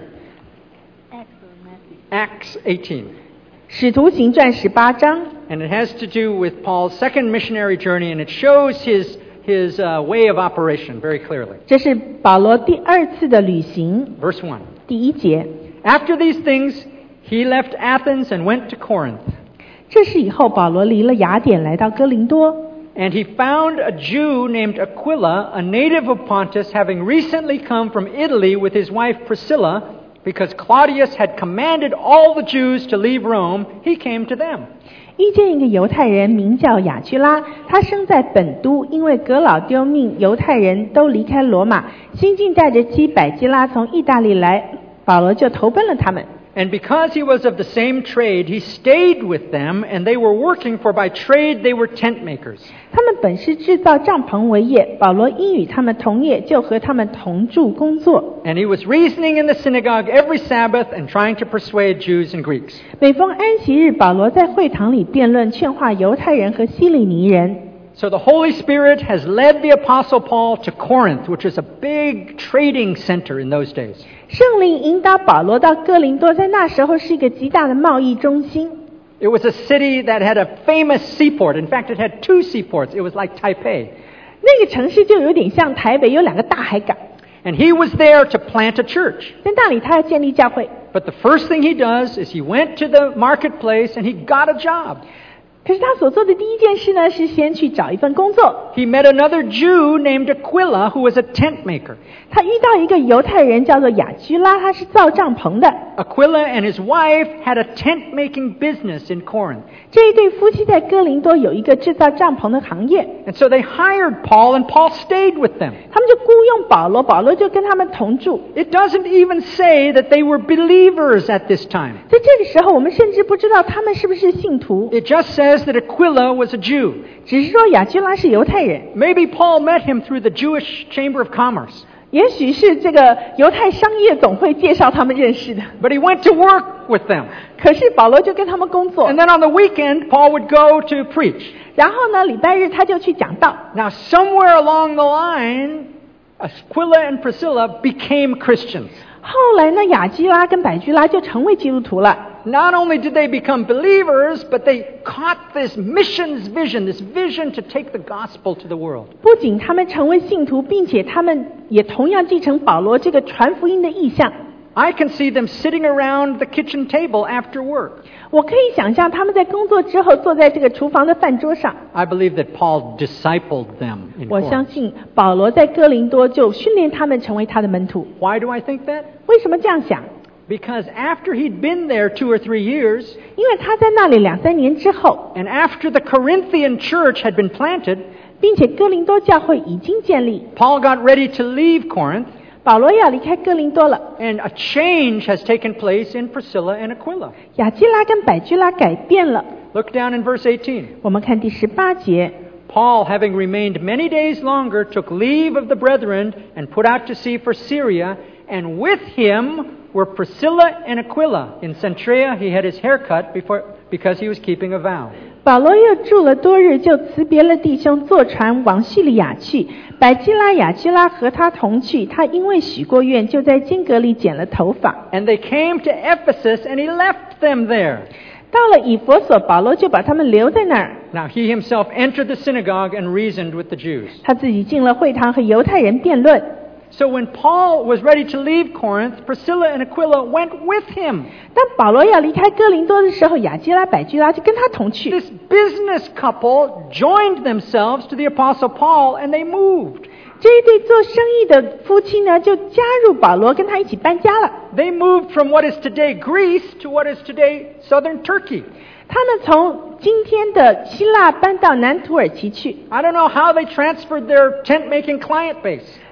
A: Acts eighteen.
B: 使徒行传十八章，
A: And it has to do with Paul's second missionary journey, and it shows his, his uh, way of operation very clearly.
B: 这是保罗第二次的旅行。
A: Verse one.
B: 第一节，
A: After these things, he left Athens and went to Corinth.
B: 这是以后保罗离了雅典，来到哥林多。
A: And he found a Jew named Aquila, a native of Pontus, having recently come from Italy with his wife Priscilla, because Claudius had commanded all the Jews to leave Rome. He came to them.
B: 遇见一个犹太人，名叫雅居拉，他生在本都，因为革老丢命，犹太人都离开罗马，新近带着妻百基拉从意大利来，保罗就投奔了他们。
A: And because he was of the same trade, he stayed with them, and they were working, for by trade they were tent makers.
B: 他们本是制造帐篷为业，保罗因与他们同业，就和他们同住工作。
A: And he was reasoning in the synagogue every Sabbath and trying to persuade Jews and Greeks.
B: 每逢安息日，保罗在会堂里辩论，劝化犹太人和希利尼人。
A: So the Holy Spirit has led the Apostle Paul to Corinth, which is a big trading center in those days.
B: 圣灵引导保罗到哥林多，在那时候是一个极大的贸易中心。
A: It was a city that had a famous seaport. In fact, it had two seaports. It was like Taipei.
B: 那个城市就有点像台北，有两个大海港。
A: And he was there to plant a church.
B: 在那里，他要建立教会。
A: But the first thing he does is he went to the marketplace and he got a job.
B: 可是他所做的第一件事呢，是先去找一份工作。
A: He met another Jew named Aquila, who was a tent maker.
B: 他遇到一个犹太人，叫做雅居拉，他是造帐篷的。
A: Aquila and his wife had a tent-making business in Corinth.
B: 这一对夫妻在哥林多有一个制造帐篷的行业，
A: And so they hired Paul, and Paul stayed with them.
B: 他们就雇佣保罗，保罗就跟他们同住。
A: It doesn't even say that they were believers at this time.
B: 在这个时候，我们甚至不知道他们是不是信徒，
A: It just says that Aquila was a Jew.
B: 只是说雅居拉是犹太人。
A: Maybe Paul met him through the Jewish Chamber of Commerce.
B: 也许是这个犹太商业总会介绍他们认识的，
A: But he went to work with them.
B: 可是保罗就跟他们工作
A: And，then on the weekend, Paul would go to preach.
B: 然后呢，礼拜日他就去讲道。
A: Now, somewhere along the line, Aquila and Priscilla became Christians.
B: 后来呢，雅基拉跟百基拉就成为基督徒了。
A: Not only did they become believers, but they caught this missions vision, this vision to take the gospel to the world.
B: 不仅他们成为信徒，并且他们也同样继承保罗这个传福音的意向。
A: I can see them sitting around the kitchen table after work.
B: 我可以想象他们在工作之后坐在这个厨房的饭桌上。
A: I believe that Paul discipled them in
B: 我相
A: Corinth.
B: 信保罗在哥林多就训练他们成为他的门徒。
A: Why do I think that?
B: 为什么这样想？
A: Because after he'd been there two or three years,
B: 因为他在那里两三年之后，
A: and after the Corinthian church had been planted,
B: 并且哥林多教会已经建立，
A: Paul got ready to leave Corinth,
B: 保罗要离开哥林多了。
A: and a change has taken place in Priscilla and Aquila.
B: 雅基拉跟百基拉改变了。
A: Look down in verse eighteen.
B: 我们看第十八节，
A: Paul, having remained many days longer, took leave of the brethren and put out to sea for Syria, and with him were Priscilla and Aquila. In Cenchrea, he had his hair cut before, because he was keeping a vow.
B: 保罗又住了多日，就辞别了弟兄，坐船往叙利亚去。百基拉、雅基拉和他同去，他因为许过愿，就在间隔里剪了头发。
A: And they came to Ephesus, and he left them there.
B: 到了以弗所，保罗就把他们留在那儿。
A: Now he himself entered the synagogue and reasoned with the Jews.
B: 他自己进了会堂和犹太人辩论。
A: So when Paul was ready to leave Corinth, Priscilla and Aquila went with him.
B: 当保罗要离开哥林多的时候，雅基拉、百基拉就跟他同去。
A: This business couple joined themselves to the Apostle Paul, and they moved.
B: 这一对做生意的夫妻呢，就加入保罗，跟他一起搬家了。
A: They moved from what is today Greece to what is today southern Turkey.
B: 他们从今天的希腊搬到南土耳其去。
A: I don't know how they transferred their tent-making client base.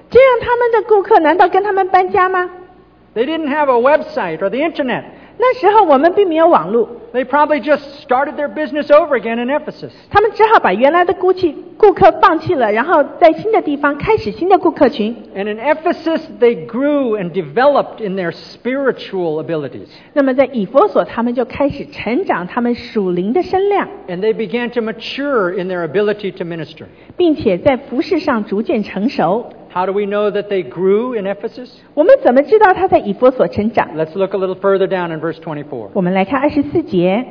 B: 这样他们的顾客难道跟他们搬家吗？
A: They didn't have a website or the internet.
B: 那时候我们并没有网络，
A: They probably just started their business over again in Ephesus.
B: 他们只好把原来的顾客顾客放弃了，然后在新的地方开始新的顾客群。
A: And in Ephesus, they grew and developed in their spiritual abilities.
B: 那么在以弗所，他们就开始成长他们属灵的身量，
A: And they began to mature in their ability to minister.
B: 并且在服事上逐渐成熟。
A: How do we know that they grew in Ephesus?
B: 我们怎么知道他在以弗所成长？
A: Let's look a little further down in verse twenty-four.
B: 我们来看二十四节，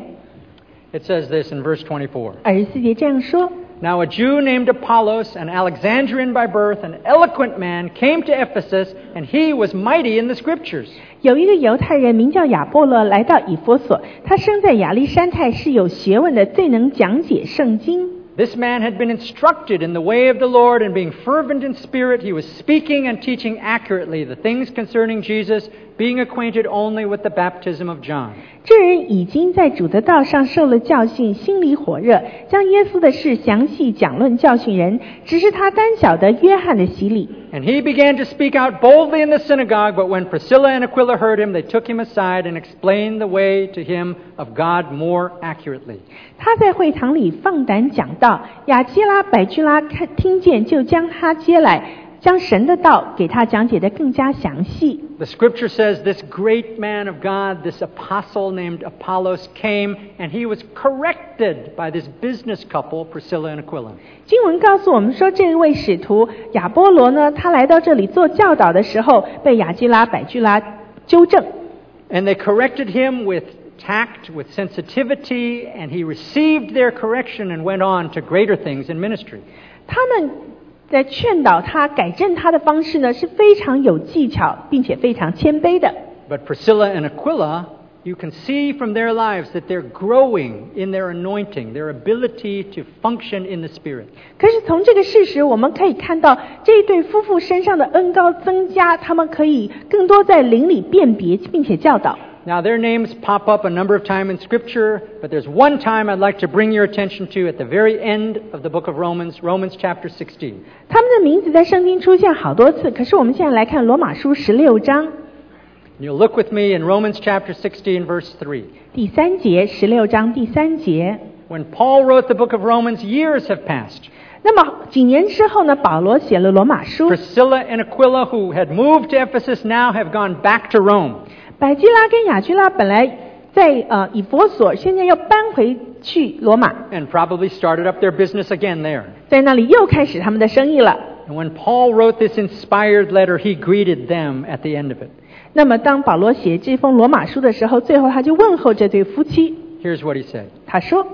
A: It says this in verse twenty-four.
B: 二十四节这样说。
A: Now a Jew named Apollos, an Alexandrian by birth, an eloquent man, came to Ephesus, and he was mighty in the scriptures.
B: 有一个犹太人名叫亚波罗，来到以弗所，他生在亚历山泰，是有学问的，最能讲解圣经。
A: This man had been instructed in the way of the Lord, and being fervent in spirit, he was speaking and teaching accurately the things concerning Jesus, being acquainted only with the baptism of John.
B: 这人已经在主的道上受了教训，心里火热，将耶稣的事详细讲论教训人，只是他单晓得约翰的洗礼。
A: And he began to speak out boldly in the synagogue, but when Priscilla and Aquila heard him, they took him aside and explained the way to him of God more accurately.
B: 他在会堂里放胆讲道，亚基拉、百居拉看听见，就将他接来，将神的道给他讲解得更加详细。
A: The scripture says this great man of God, this apostle named Apollos, came and he was corrected by this business couple, Priscilla and Aquila.
B: 经文告诉我们说，这位使徒亚波罗呢，他来到这里做教导的时候，被亚基拉、百居拉纠正。
A: And they corrected him with tact, with sensitivity, and he received their correction and went on to greater things in ministry.
B: 他们在劝导他、改正他的方式呢，是非常有技巧，并且非常谦卑的。
A: But Priscilla and Aquila, you can see from their lives that they're growing in their anointing, their ability to function in the Spirit.
B: 可是从这个事实，我们可以看到这一对夫妇身上的恩膏增加，他们可以更多在灵里辨别，并且教导。
A: Now, their names pop up a number of times in Scripture, but there's one time I'd like to bring your attention to at the very end of the book of Romans, Romans chapter sixteen.
B: 他们的名字在圣经出现好多次，可是我们现在来看罗马书十六章
A: You'll look with me in Romans chapter sixteen, verse three.
B: 第三节，十六章第三节。
A: When Paul wrote the book of Romans, years have passed.
B: 那么几年之后呢，保罗写了罗马书。
A: Priscilla and Aquila, who had moved to Ephesus, now have gone back to Rome.
B: 百基拉跟雅居拉本来在呃以弗所，现在要搬回去罗马，
A: And probably started up their business again there.
B: 在那里又开始他们的生意了。
A: And when Paul wrote this inspired letter, he greeted them at the end of it.
B: 那么当保罗写这封罗马书的时候，最后他就问候这对夫妻，
A: Here's what he said.
B: 他说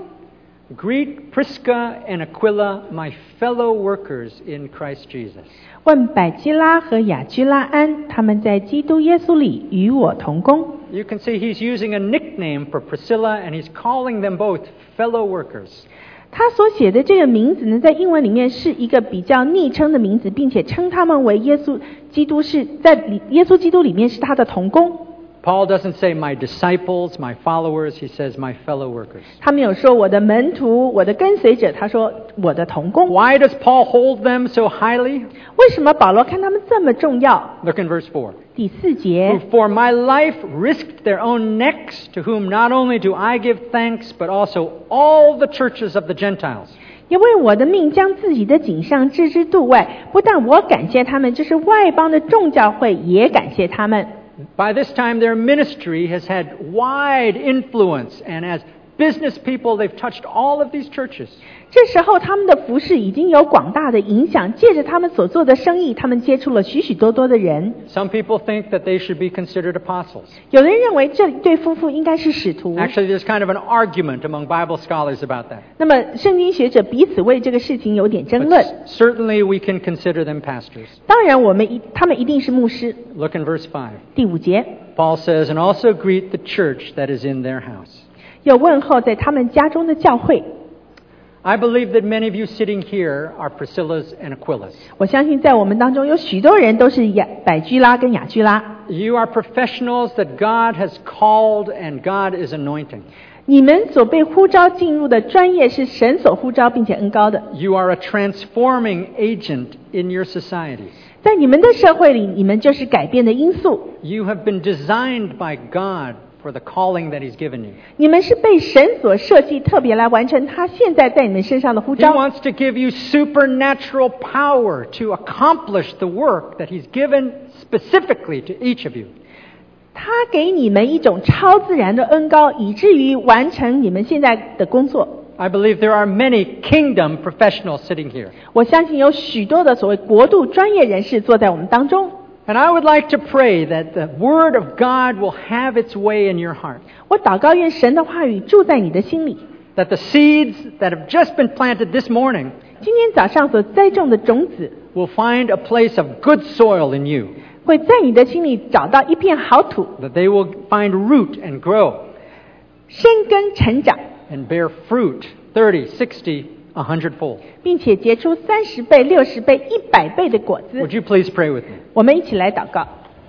A: Greet Prisca and Aquila, my fellow workers in Christ Jesus.
B: 问百基拉和雅居拉安，他们在基督耶稣里与我同工。
A: You can see he's using a nickname for Priscilla, and he's calling them both fellow workers.
B: 他所写的这个名字呢，在英文里面是一个比较昵称的名字，并且称他们为耶稣基督是在耶稣基督里面是他的同工。
A: Paul doesn't say my disciples, my followers. He says my fellow workers.
B: 他没有说我的门徒、我的跟随者，他说我的同工。
A: Why does Paul hold them so highly?
B: 为什么保罗看他们这么重要？
A: Look in verse four.
B: 第四节
A: Who for my life risked their own necks, to whom not only do I give thanks, but also all the churches of the Gentiles.
B: 也为我的命将自己的颈上置之度外，不但我感谢他们，就是外邦的众教会也感谢他们。
A: By this time, their ministry has had wide influence, and as business people, they've touched all of these churches.
B: 这时候他们的服事已经有广大的影响，借着他们所做的生意，他们接触了许许多多的人。
A: Some people think that they should be considered apostles.
B: 有人认为这对夫妇应该是使徒。
A: Actually, there's kind of an argument among Bible scholars about that.
B: 那么圣经学者彼此为这个事情有点争论。
A: But certainly, we can consider them pastors.
B: 当然，我们一他们一定是牧师。
A: Look in verse five.
B: 第五节
A: Paul says, and also greet the church that is in their house.
B: 又问候在他们家中的教会。
A: I believe that many of you sitting here are Priscilla's and Aquila's.
B: 我相信在我们当中有许多人都是雅百居拉跟雅居拉。
A: You are professionals that God has called and God is anointing.
B: 你们所被呼召进入的专业是神所呼召并且恩膏的。
A: You are a transforming agent in your societies.
B: 在你们的社会里，你们就是改变的因素。
A: You have been designed by God for the calling that He's given you.
B: 你们是被神所设计，特别来完成他现在在你们身上的呼
A: He
B: 召。
A: wants to give you supernatural power to accomplish the work that He's given specifically to each of you.
B: 他给你们一种超自然的恩膏，以至于完成你们现在的工作。
A: I believe there are many kingdom professionals sitting here.
B: 我相信有许多的所谓国度专业人士坐在我们当中。
A: And I would like to pray that the Word of God will have its way in your heart.
B: 我祷告，愿神的话语住在你的心里。
A: That the seeds that have just been planted this morning
B: 今天早上所栽种的种子，
A: will find a place of good soil in you.
B: 会在你的心里找到一片好土，
A: That they will find root and grow
B: 生根成长，
A: and bear fruit thirty, sixty, a hundredfold.
B: 并且结出三十倍、六十倍、一百倍的果子。
A: Would you please pray with me?
B: 我们一起来祷告。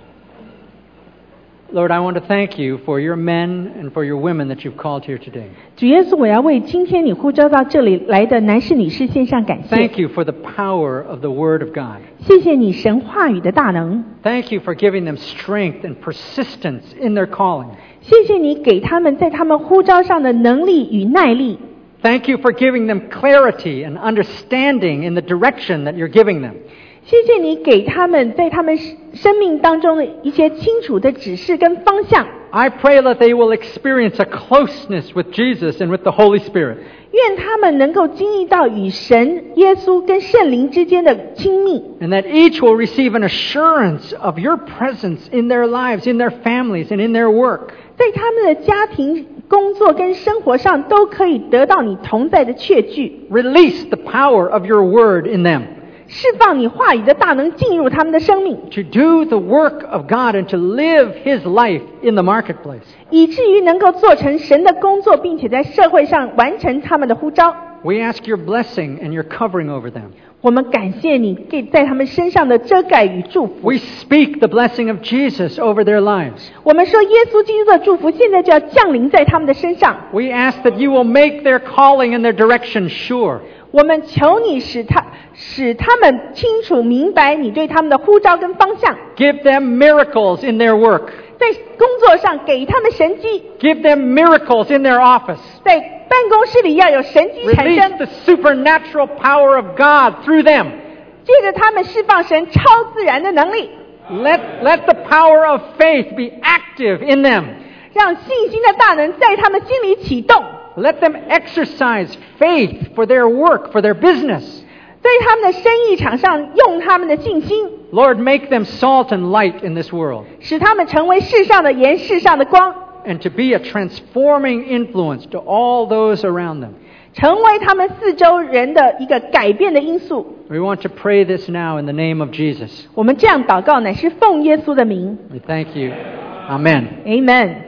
A: Lord, I want to thank you for your men and for your women that you've called here today.
B: 主耶稣，我要为今天你呼召到这里来的男士、女士献上感谢。
A: Thank you for the power of the Word of God.
B: 谢谢你神话语的大能，
A: Thank you for giving them strength and persistence in their calling.
B: 谢谢你给他们在他们呼召上的能力与耐力。
A: Thank you for giving them clarity and understanding in the direction that you're giving them.
B: 谢谢你给他们在他们生命当中的一些清楚的指示跟方向。
A: I pray that they will experience a closeness with Jesus and with the Holy Spirit.
B: 愿他们能够经历到与神、耶稣跟圣灵之间的亲密，
A: And that each will receive an assurance of your presence in their lives, in their families, and in their work.
B: 在他们的家庭、工作跟生活上都可以得到你同在的确据，
A: Release the power of your word in them
B: 释放你话语的大能进入他们的生命，
A: to do the work of God and to live His life in the marketplace.
B: 以至于能够做成神的工作，并且在社会上完成他们的呼召。
A: We ask your blessing and your covering over them.
B: 我们感谢你给在他们身上的遮盖与祝福。
A: We speak the blessing of Jesus over their lives.
B: 我们说，耶稣基督的祝福现在就要降临在他们的身上。
A: We ask that you will make their calling and their direction sure.
B: 我们求你使他使他们清楚明白你对他们的呼召跟方向，
A: Give them miracles in their work.
B: 在工作上给他们神迹，
A: Give them miracles in their office.
B: 在办公室里要有神迹产
A: Release
B: 生，
A: the supernatural power of God through them.
B: 借着他们释放神超自然的能力，
A: Let, let the power of faith be active in them.
B: 让信心的大能在他们心里启动，
A: Let them exercise faith for their work, for their business.
B: 在他们的生意场上用他们的信心，
A: Lord, make them salt and light in this world,
B: 使他们成为世上的盐、世上的光，
A: and to be a transforming influence to all those around them.
B: 成为他们四周人的一个改变的因素。
A: We want to pray this now in the name of Jesus.
B: 我们这样祷告，乃是奉耶稣的名
A: We thank you. Amen.
B: ，Amen。